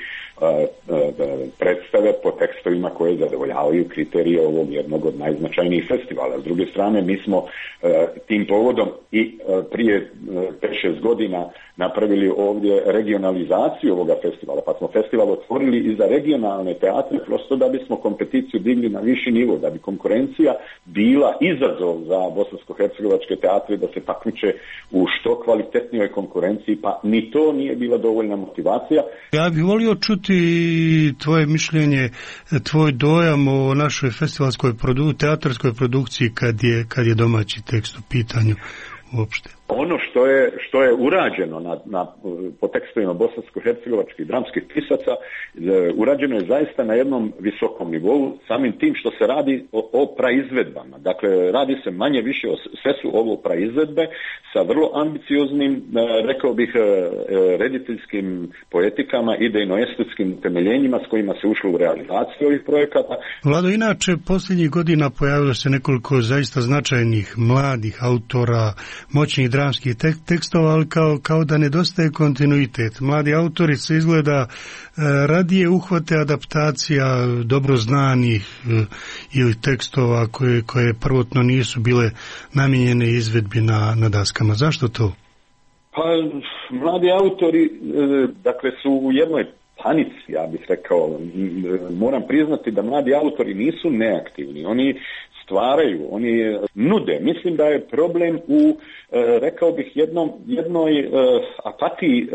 predstave po tekstovima koje zadovoljavaju kriterije ovog jednog od najznačajnijih festivala. S druge strane, mi smo tim povodom i prije 5-6 godina napravili ovdje regionalizaciju ovoga festivala, pa smo festival otvorili i za regionalne teatre, prosto da bismo kompeticiju digli na viši nivo, da bi konkurencija bila izazov za bosansko-hercegovačke teatre da se takmiče u što kvalitetnijoj konkurenciji, pa ni to nije bila dovoljna motivacija. Ja bih volio čuti tvoje mišljenje, tvoj dojam o našoj festivalskoj teatarskoj produkciji kad je domaći tekst u pitanju uopšte. Ono što je urađeno po tekstovima bosansko-hercegovačkih dramskih pisaca, urađeno je zaista na jednom visokom nivou, samim tim što se radi o praizvedbama. Dakle, radi se manje više, sve su ovo praizvedbe sa vrlo ambicioznim, rekao bih, rediteljskim poetikama, idejno-estetskim temeljenjima s kojima se ušlo u realizaciju ovih projekata. Vlado, inače, posljednjih godina pojavilo se nekoliko zaista značajnih mladih autora, moćnih dramskih tekstova, ali kao da nedostaje kontinuitet. Mladi autori se izgleda radije uhvate adaptacija dobro znanih ili tekstova koje prvotno nisu bile namijenjene izvedbi na daskama. Zašto to? Pa, mladi autori, dakle, su u jednoj panici, ja bih rekao. Moram priznati da mladi autori nisu neaktivni. Oni stvaraju, oni nude. Mislim da je problem u, rekao bih, jednoj apatiji,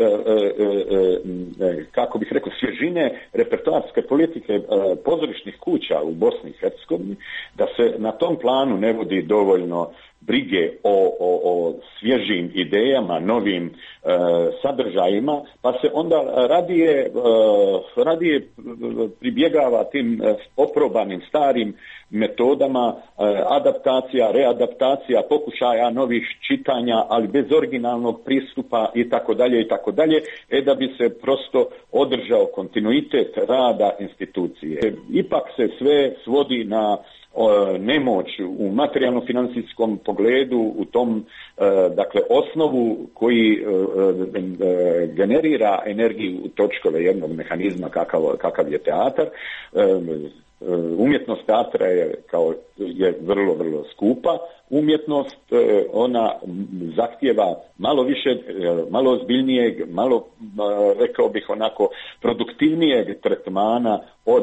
kako bih rekao, svježine repertoarske politike pozorišnih kuća u Bosni i Hercegovini, da se na tom planu ne vodi dovoljno brige o svježim idejama, novim sadržajima, pa se onda radije pribjegava tim oprobanim starim metodama adaptacija, readaptacija, pokušaja novih čitanja, ali bez originalnog pristupa i tako dalje, da bi se prosto održao kontinuitet rada institucije. Ipak se sve svodi na nemoć u materijalno-financijskom pogledu, u tom dakle osnovu koji generira energiju točkove jednog mehanizma kakav je teatar. Umjetnost teatra je vrlo, vrlo skupa umjetnost, ona zahtijeva malo više, malo ozbiljnijeg, malo, rekao bih, onako produktivnijeg tretmana od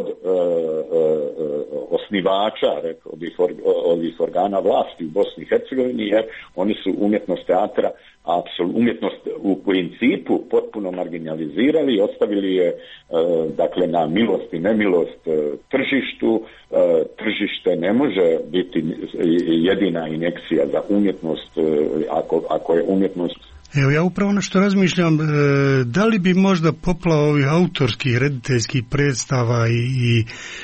osnivača, rekao bih, ovih organa vlasti u Bosni i Hercegovini, jer oni su umjetnost teatra, umjetnost u principu potpuno marginalizirali i ostavili je dakle na milost i nemilost tržištu. Tržište ne može biti jedina injekcija za umjetnost ako je umjetnost. Evo, ja upravo nešto razmišljam, da li bi možda poplava ovih autorskih rediteljskih predstava i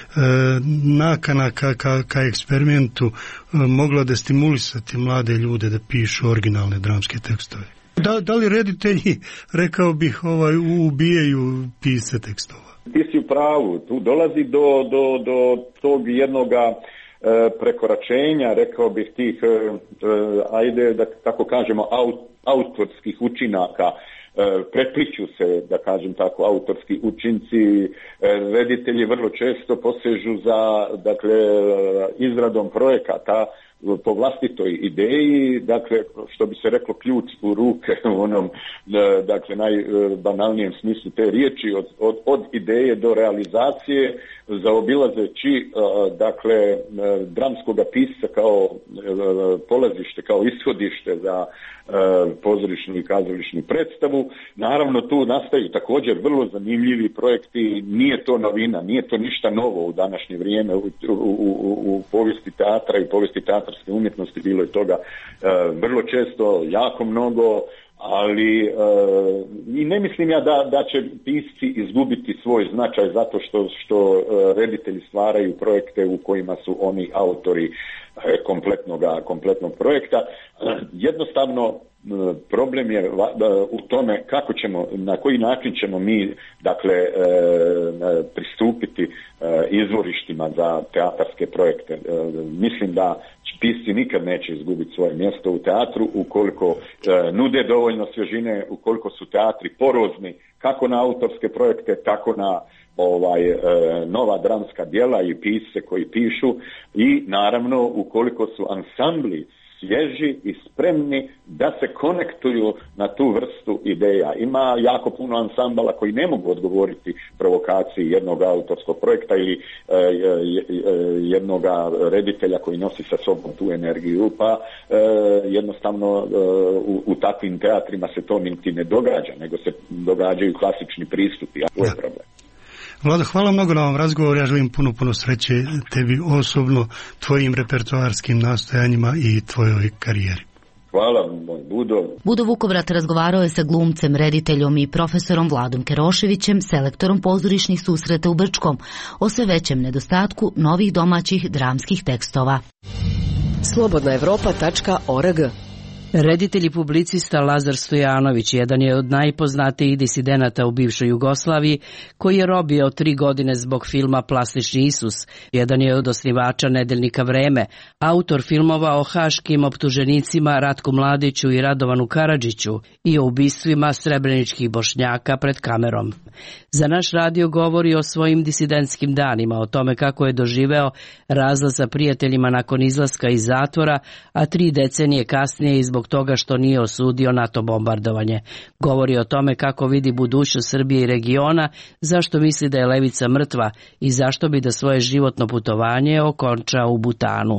nakana ka eksperimentu mogla da stimulisati mlade ljude da pišu originalne dramske tekstove? Da li reditelji, rekao bih, ubijaju pisce tekstova? Ti si u pravu, tu dolazi do tog jednoga prekoračenja, rekao bih, tih, ajde da tako kažemo, autorskih učinaka. Prepliću se, da kažem tako, autorski učinci. Reditelji vrlo često posežu za, dakle, izradom projekata po vlastitoj ideji, dakle, što bi se reklo, ključ u ruke u onom, dakle, najbanalnijem smislu te riječi, od ideje do realizacije, zaobilazeći, dakle, dramskoga pisca kao polazište, kao ishodište za pozorišnu i kazališnu predstavu. Naravno, tu nastaju također vrlo zanimljivi projekti. Nije to novina, nije to ništa novo u današnje vrijeme u povijesti teatra i povijesti teatarske umjetnosti. Bilo je toga vrlo često, jako mnogo, ali i ne mislim ja da će pisci izgubiti svoj značaj zato što reditelji stvaraju projekte u kojima su oni autori kompletnog projekta. Jednostavno problem je u tome kako ćemo, na koji način ćemo mi, dakle, pristupiti izvorištima za teatarske projekte. Mislim da pisci nikad neće izgubiti svoje mjesto u teatru ukoliko nude dovoljno svježine, ukoliko su teatri porozni kako na autorske projekte, tako na nova dramska djela i pisce koji pišu, i naravno ukoliko su ansambli svježi i spremni da se konektuju na tu vrstu ideja. Ima jako puno ansambala koji ne mogu odgovoriti provokaciji jednog autorskog projekta ili jednog reditelja koji nosi sa sobom tu energiju, pa jednostavno u takvim teatrima se to niti ne događa, nego se događaju klasični pristupi, a to je problem. Vlado, hvala mnogo na ovom razgovoru, ja želim puno sreće tebi osobno, tvojim repertoarskim nastojanjima i tvojoj karijeri. Hvala, moj Budo. Budo Vukovrat razgovarao je sa glumcem, rediteljom i profesorom Vladom Keroševićem, selektorom pozorišnih susreta u Brčkom, o sve većem nedostatku novih domaćih dramskih tekstova. Slobodnaevropa.org Reditelj i publicista Lazar Stojanović jedan je od najpoznatijih disidenata u bivšoj Jugoslaviji, koji je robio 3 godine zbog filma Plastični Isus. Jedan je od osnivača nedeljnika Vreme, autor filmova o haškim optuženicima Ratku Mladiću i Radovanu Karadžiću i o ubistvima srebreničkih Bošnjaka pred kamerom. Za naš radio govori o svojim disidentskim danima, o tome kako je doživeo razlaz sa prijateljima nakon izlaska iz zatvora, a 3 decenije kasnije i zbog toga što nije osudio NATO bombardovanje. Govori o tome kako vidi budućnost Srbije i regiona, zašto misli da je levica mrtva i zašto bi da svoje životno putovanje okonča u Butanu.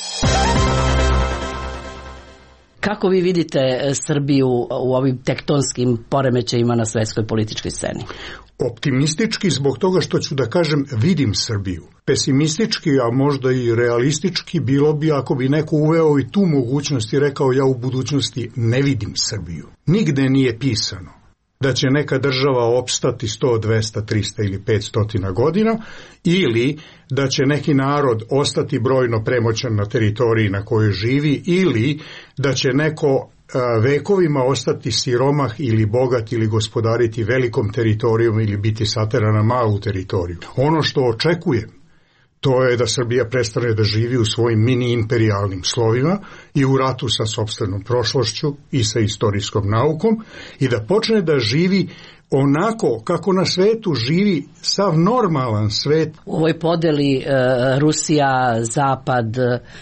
Kako vi vidite Srbiju u ovim tektonskim poremećajima na svetskoj političkoj sceni? Optimistički zbog toga što ću da kažem vidim Srbiju. Pesimistički, a možda i realistički bilo bi ako bi neko uveo i tu mogućnost i rekao ja u budućnosti ne vidim Srbiju. Nigde nije pisano da će neka država opstati 100, 200, 300 ili 500 godina ili da će neki narod ostati brojno premoćan na teritoriji na kojoj živi ili da će neko vekovima ostati siromah ili bogat ili gospodariti velikom teritorijom ili biti sateran na malu teritoriju. Ono što očekujem, to je da Srbija prestane da živi u svojim mini-imperijalnim slovima i u ratu sa sopstvenom prošlošću i sa istorijskom naukom i da počne da živi onako kako na svetu živi sav normalan svet. U ovoj podeli Rusija, Zapad,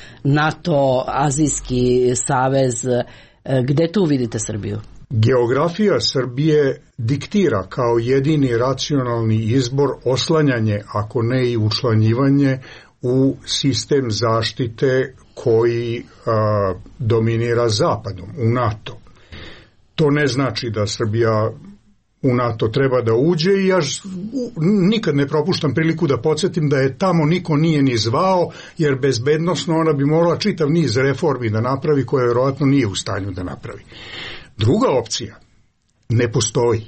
NATO, Azijski savez, gde tu vidite Srbiju? Geografija Srbije diktira kao jedini racionalni izbor oslanjanje, ako ne i učlanjivanje, u sistem zaštite koji dominira Zapadom, u NATO. To ne znači da Srbija u NATO treba da uđe i ja nikad ne propuštam priliku da podsjetim da je tamo niko nije ni zvao, jer bezbednosno ona bi morala čitav niz reformi da napravi koje vjerojatno nije u stanju da napravi. Druga opcija ne postoji.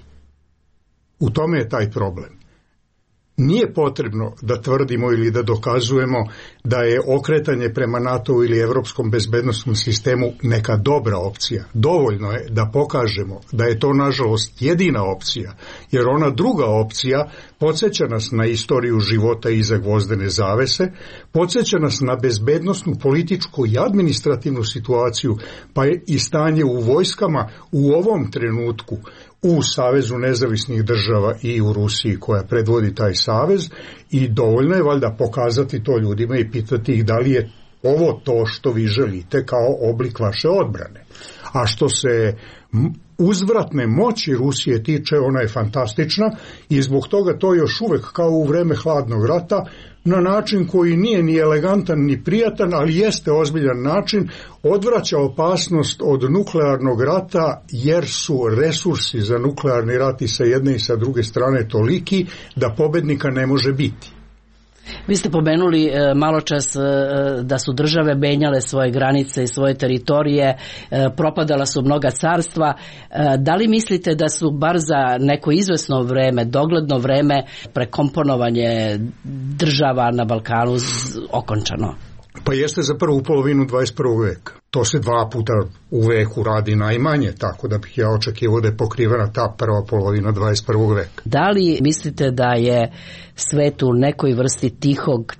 U tome je taj problem. Nije potrebno da tvrdimo ili da dokazujemo da je okretanje prema NATO ili evropskom bezbednosnom sistemu neka dobra opcija. Dovoljno je da pokažemo da je to nažalost jedina opcija, jer ona druga opcija podsjeća nas na istoriju života iza gvozdene zavese, podsjeća nas na bezbednosnu, političku i administrativnu situaciju, pa je i stanje u vojskama u ovom trenutku u Savezu nezavisnih država i u Rusiji koja predvodi taj savez i dovoljno je valjda pokazati to ljudima i pitati ih da li je ovo to što vi želite kao oblik vaše odbrane. A što se uzvratne moći Rusije tiče, ona je fantastična i zbog toga to još uvek kao u vreme hladnog rata na način koji nije ni elegantan ni prijatan, ali jeste ozbiljan način, odvraća opasnost od nuklearnog rata jer su resursi za nuklearni rat i sa jedne i sa druge strane toliki da pobednika ne može biti. Vi ste pomenuli malo čas da su države menjale svoje granice i svoje teritorije, propadala su mnoga carstva. Da li mislite da su bar za neko izvesno vreme, dogledno vreme, prekomponovanje država na Balkanu okončano? Pa jeste za prvu polovinu 21. veka. To se 2 puta u veku radi najmanje, tako da bih ja očekivao da je pokrivena ta prva polovina 21. veka. Da li mislite da je svet u nekoj vrsti tihog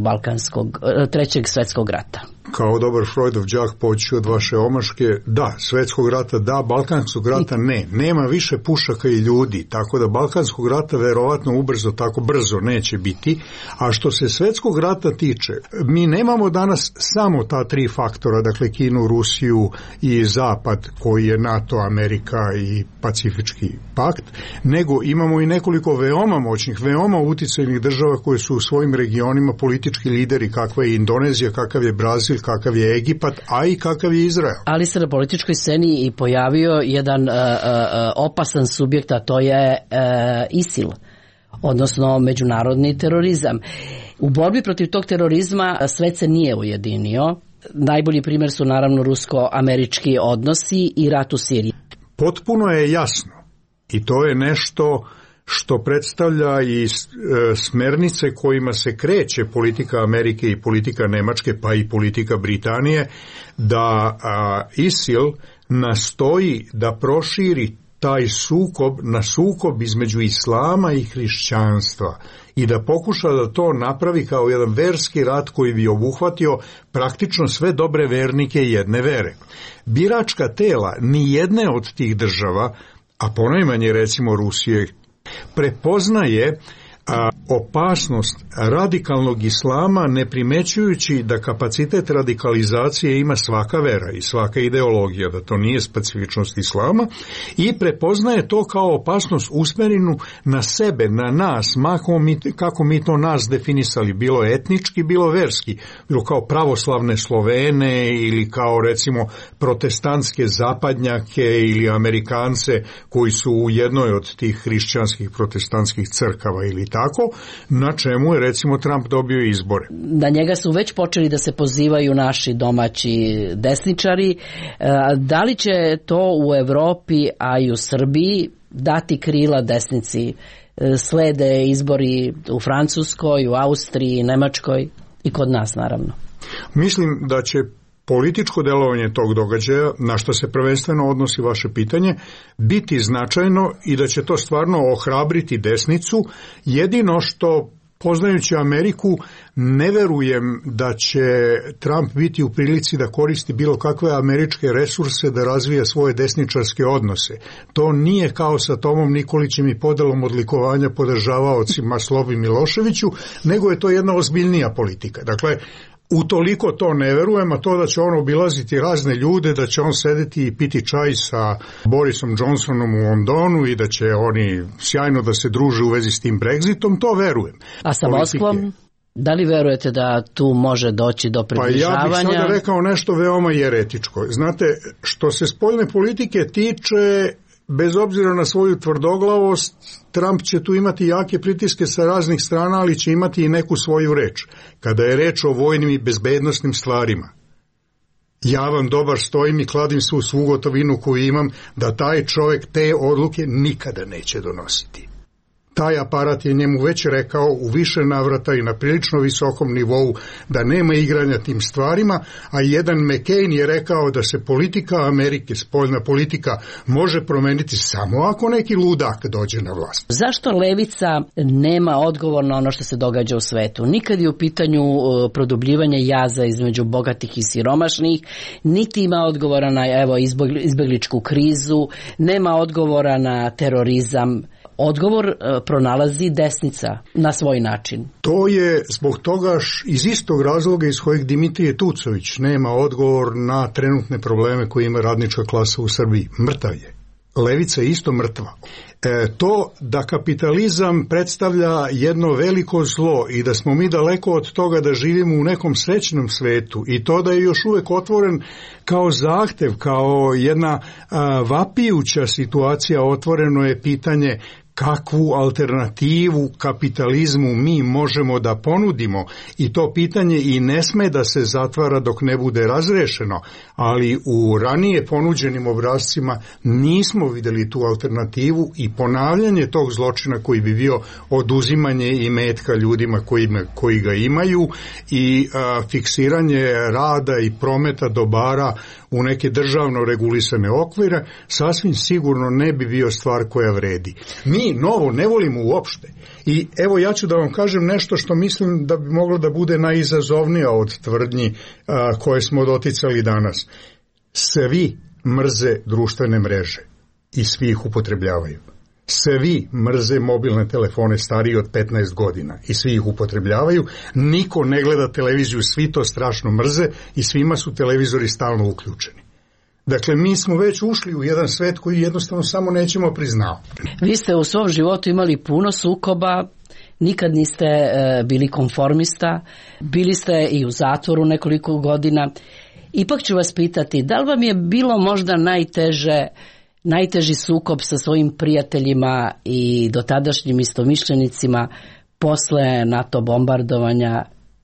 trećeg svetskog rata? Kao dobar Freudov đak poći od vaše omaške, da, svetskog rata da, balkanskog rata ne. Nema više pušaka i ljudi, tako da balkanskog rata verovatno ubrzo tako brzo neće biti. A što se svetskog rata tiče, mi nemamo danas samo ta 3 faktora, dakle Kinu, Rusiju i Zapad koji je NATO, Amerika i Pacifički pakt, nego imamo i nekoliko veoma moćnih, veoma uticajnih država koje su u svojim regionima politički lideri, kakva je Indonezija, kakav je Brazil, kakav je Egipat, a i kakav je Izrael. Ali se na političkoj sceni i pojavio jedan opasan subjekt, a to je ISIL, odnosno međunarodni terorizam. U borbi protiv tog terorizma svet se nije ujedinio. Najbolji primjer su naravno rusko-američki odnosi i rat u Siriji. Potpuno je jasno i to je nešto što predstavlja i smernice kojima se kreće politika Amerike i politika Nemačke, pa i politika Britanije, da ISIL nastoji da proširi taj sukob na sukob između islama i hrišćanstva i da pokuša da to napravi kao jedan verski rat koji bi obuhvatio praktično sve dobre vernike jedne vere. Biračka tela ni jedne od tih država, a ponajmanje recimo Rusije, prepoznaje opasnost radikalnog islama ne primećujući da kapacitet radikalizacije ima svaka vera i svaka ideologija, da to nije specifičnost islama, i prepoznaje to kao opasnost usmerenu na sebe, na nas, kako mi to nas definisali, bilo etnički, bilo verski, bilo kao pravoslavne Slovene ili kao recimo protestantske zapadnjake ili Amerikance koji su u jednoj od tih hrišćanskih protestantskih crkava ili tako, na čemu je recimo Trump dobio izbore. Na njega su već počeli da se pozivaju naši domaći desničari. Da li će to u Evropi, a i u Srbiji dati krila desnici? Slede izbori u Francuskoj, u Austriji, Nemačkoj i kod nas naravno. Mislim da će političko delovanje tog događaja, na što se prvenstveno odnosi vaše pitanje, biti značajno i da će to stvarno ohrabriti desnicu. Jedino što, poznajući Ameriku, ne verujem da će Trump biti u prilici da koristi bilo kakve američke resurse da razvija svoje desničarske odnose. To nije kao sa Tomom Nikolićem i podelom odlikovanja podržavaocima Slobi Miloševiću, nego je to jedna ozbiljnija politika. Dakle, utoliko to ne verujem, a to da će on obilaziti razne ljude, da će on sedeti i piti čaj sa Borisom Johnsonom u Londonu i da će oni sjajno da se druže u vezi s tim Brexitom, to verujem. A sa Moskvom? Da li verujete da tu može doći do približavanja? Pa ja bih sada rekao nešto veoma jeretičko. Znate, što se spoljne politike tiče, bez obzira na svoju tvrdoglavost, Trump će tu imati jake pritiske sa raznih strana, ali će imati i neku svoju reč. Kada je reč o vojnim i bezbednosnim stvarima, ja vam dobar stojim i kladim se u svu gotovinu koju imam da taj čovjek te odluke nikada neće donositi. Taj aparat je njemu već rekao u više navrata i na prilično visokom nivou da nema igranja tim stvarima, a jedan McCain je rekao da se politika Amerike, spoljna politika, može promeniti samo ako neki ludak dođe na vlast. Zašto levica nema odgovor na ono što se događa u svetu? Nikad je u pitanju produbljivanje jaza između bogatih i siromašnih, niti ima odgovora na izbegličku krizu, nema odgovora na terorizam. Odgovor pronalazi desnica na svoj način. To je zbog toga iz istog razloga iz kojeg Dimitrije Tucović nema odgovor na trenutne probleme koje ima radnička klasa u Srbiji. Mrtav je. Levica je isto mrtva. To da kapitalizam predstavlja jedno veliko zlo i da smo mi daleko od toga da živimo u nekom srećnom svetu i to da je još uvek otvoren kao zahtev, kao jedna vapijuća situacija, otvoreno je pitanje kakvu alternativu kapitalizmu mi možemo da ponudimo, i to pitanje i ne sme da se zatvara dok ne bude razrešeno, ali u ranije ponuđenim obrascima nismo vidjeli tu alternativu i ponavljanje tog zločina koji bi bio oduzimanje imetka ljudima koji ga imaju i fiksiranje rada i prometa dobara u neke državno regulisane okvire, sasvim sigurno ne bi bio stvar koja vredi. Mi novo ne volimo uopšte. I evo ja ću da vam kažem nešto što mislim da bi moglo da bude najizazovnija od tvrdnji koje smo doticali danas. Svi mrze društvene mreže i svi ih upotrebljavaju. Svi mrze mobilne telefone stariji od 15 godina i svi ih upotrebljavaju. Niko ne gleda televiziju, svi to strašno mrze i svima su televizori stalno uključeni. Dakle, mi smo već ušli u jedan svet koji jednostavno samo nećemo priznavati. Vi ste u svom životu imali puno sukoba, nikad niste bili konformista, bili ste i u zatvoru nekoliko godina. Ipak ću vas pitati, da li vam je bilo možda najteži sukob sa svojim prijateljima i dotadašnjim istomišljenicima posle NATO bombardovanja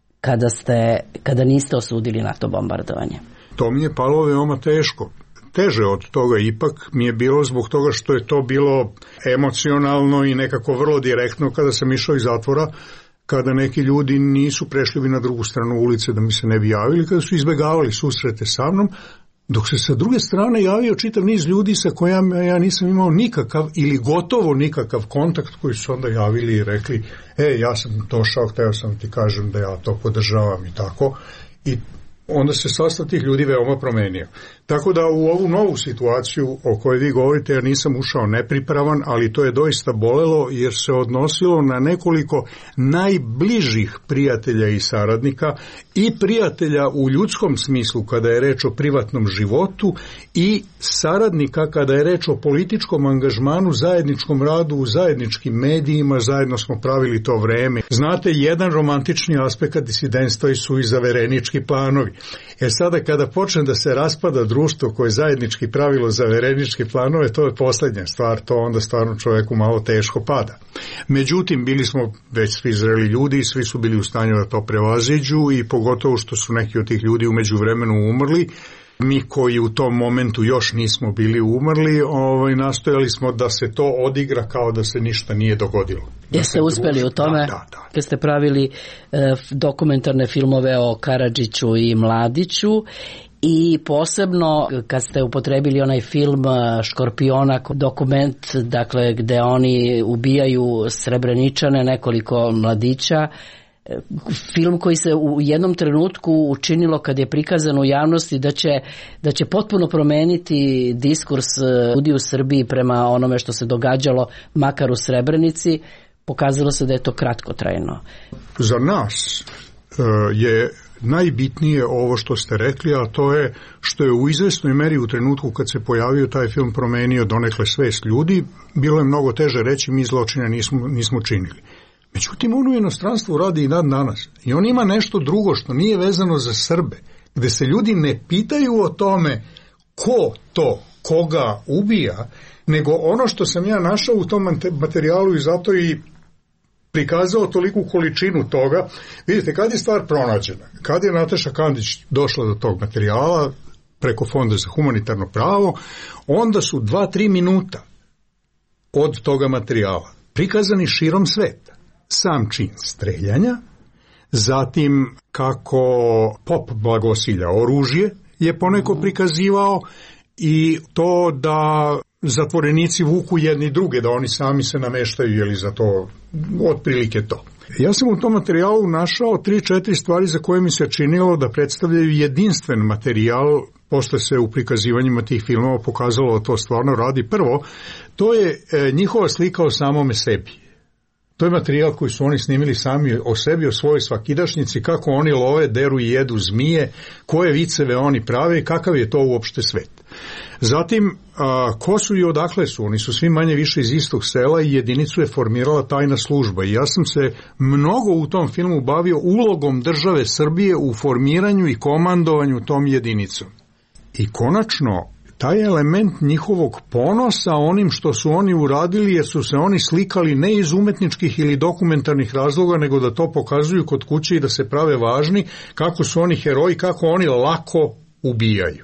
kada niste osudili NATO bombardovanje? To mi je palo veoma teško. Teže od toga ipak mi je bilo zbog toga što je to bilo emocionalno i nekako vrlo direktno kada sam išao iz zatvora, kada neki ljudi nisu prešli na drugu stranu ulice da mi se ne bi javili, kada su izbjegavali susrete sa mnom. Dok se sa druge strane javio čitav niz ljudi sa kojima ja nisam imao nikakav ili gotovo nikakav kontakt, koji su onda javili i rekli, ja sam došao, hteo sam ti kažem da ja to podržavam i tako. I onda se sastav tih ljudi veoma promenio. Tako da u ovu novu situaciju o kojoj vi govorite, ja nisam ušao nepripravan, ali to je doista bolelo jer se odnosilo na nekoliko najbližih prijatelja i saradnika i prijatelja u ljudskom smislu kada je reč o privatnom životu i saradnika kada je reč o političkom angažmanu, zajedničkom radu u zajedničkim medijima, zajedno smo pravili to vreme. Znate, jedan romantični aspekt disidentstva su i zaverenički planovi. Sada kada počne da se raspada društvo koje zajednički pravilo zavereničke planove, to je poslednja stvar, to onda stvarno čoveku malo teško pada. Međutim, bili smo već svi zreli ljudi i svi su bili u stanju da to prevaziđu i pogotovo što su neki od tih ljudi u međuvremenu umrli. Mi koji u tom momentu još nismo bili umrli, nastojali smo da se to odigra kao da se ništa nije dogodilo. Jeste uspeli u tome? Da. Kad ste pravili dokumentarne filmove o Karadžiću i Mladiću i posebno kad ste upotrebili onaj film Škorpiona, dokument, dakle, gde oni ubijaju Srebreničane, nekoliko mladića, film koji se u jednom trenutku učinilo kad je prikazan u javnosti da će potpuno promeniti diskurs ljudi u Srbiji prema onome što se događalo makar u Srebrenici, pokazalo se da je to kratkotrajno. Za nas je najbitnije ovo što ste rekli, a to je što je u izvesnoj meri u trenutku kad se pojavio taj film promenio donekle svest ljudi. Bilo je mnogo teže reći, mi zločine nismo činili. Međutim, on u inostranstvu radi i dan danas. I on ima nešto drugo što nije vezano za Srbe, gde se ljudi ne pitaju o tome ko to koga ubija, nego ono što sam ja našao u tom materijalu i zato i prikazao toliku količinu toga. Vidite, kad je stvar pronađena, kad je Nataša Kandić došla do tog materijala preko Fonda za humanitarno pravo, onda su 2-3 minuta od toga materijala prikazani širom sveta. Sam čin streljanja, zatim kako pop blagosilja oružje je poneko prikazivao i to da zatvorenici vuku jedni druge, da oni sami se nameštaju, je li za to otprilike to. Ja sam u tom materijalu našao 3-4 stvari za koje mi se činilo da predstavljaju jedinstven materijal. Posle se u prikazivanjima tih filmova pokazalo da to stvarno radi. Prvo, to je njihova slika o samome sebi. To je materijal koji su oni snimili sami o sebi, o svojoj svakidašnjici, kako oni love, deru i jedu zmije, koje viceve oni prave i kakav je to uopšte svet. Zatim, ko su i odakle su? Oni su svi manje više iz istog sela i jedinicu je formirala tajna služba. I ja sam se mnogo u tom filmu bavio ulogom države Srbije u formiranju i komandovanju tom jedinicom. I konačno, taj element njihovog ponosa onim što su oni uradili, jer su se oni slikali ne iz umetničkih ili dokumentarnih razloga, nego da to pokazuju kod kuće i da se prave važni, kako su oni heroji, kako oni lako ubijaju.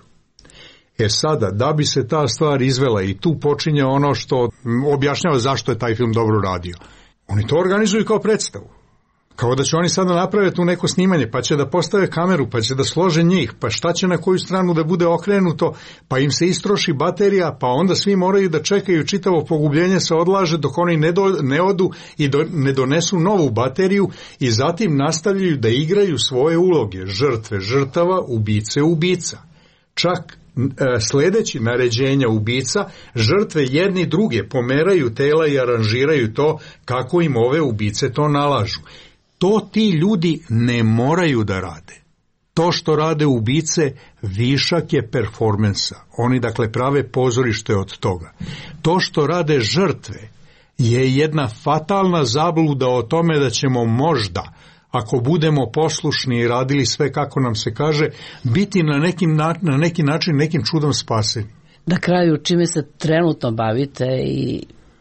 Sada, da bi se ta stvar izvela, i tu počinje ono što objašnjava zašto je taj film dobro radio. Oni to organizuju kao predstavu. Kao da će oni sada naprave tu neko snimanje, pa će da postave kameru, pa će da slože njih, pa šta će na koju stranu da bude okrenuto, pa im se istroši baterija, pa onda svi moraju da čekaju, čitavo pogubljenje se odlaže dok oni ne odu i ne donesu novu bateriju i zatim nastavljaju da igraju svoje uloge, žrtve žrtava, ubice ubica. Čak sledeći naređenja ubica, žrtve jedni druge pomeraju tela i aranžiraju to kako im ove ubice to nalažu. To ti ljudi ne moraju da rade. To što rade ubice, višak je performansa. Oni dakle prave pozorište od toga. To što rade žrtve je jedna fatalna zabluda o tome da ćemo možda, ako budemo poslušni i radili sve kako nam se kaže, biti na neki način nekim čudom spaseni. Na kraju, čime se trenutno bavite i...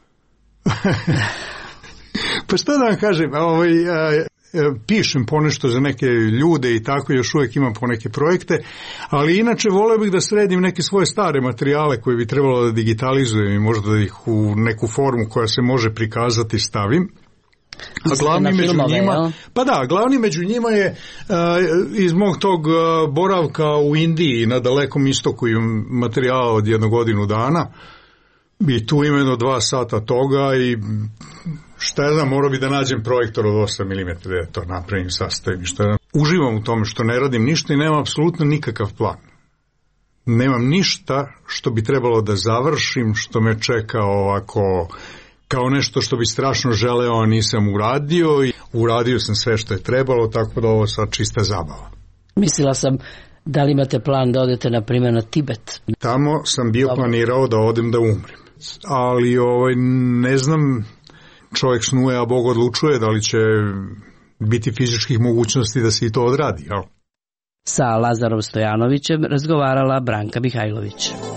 Pa šta da vam kažem, pišem ponešto za neke ljude i tako, još uvijek imam po neke projekte, ali inače voleo bih da sredim neke svoje stare materijale koje bi trebalo da digitalizujem i možda da ih u neku formu koja se može prikazati stavim. A glavni među njima, pa da, glavni među njima je iz mog tog boravka u Indiji na Dalekom istoku materijala od 1 godinu dana i tu ima 2 sata toga i šta ja znam, morao bi da nađem projektor od 8 mm da to napravim, sastavim i šta ja uživam u tome što ne radim ništa i nemam apsolutno nikakav plan. Nemam ništa što bi trebalo da završim, što me čeka ovako kao nešto što bi strašno želeo, a nisam uradio i uradio sam sve što je trebalo, tako da ovo sad čista zabava. Mislila sam, da li imate plan da odete na primjer na Tibet? Tamo sam bio planirao da odem da umrem, ali ne znam, čovjek snuje, a Bog odlučuje da li će biti fizičkih mogućnosti da se i to odradi, jel? Sa Lazarom Stojanovićem razgovarala Branka Mihajlović.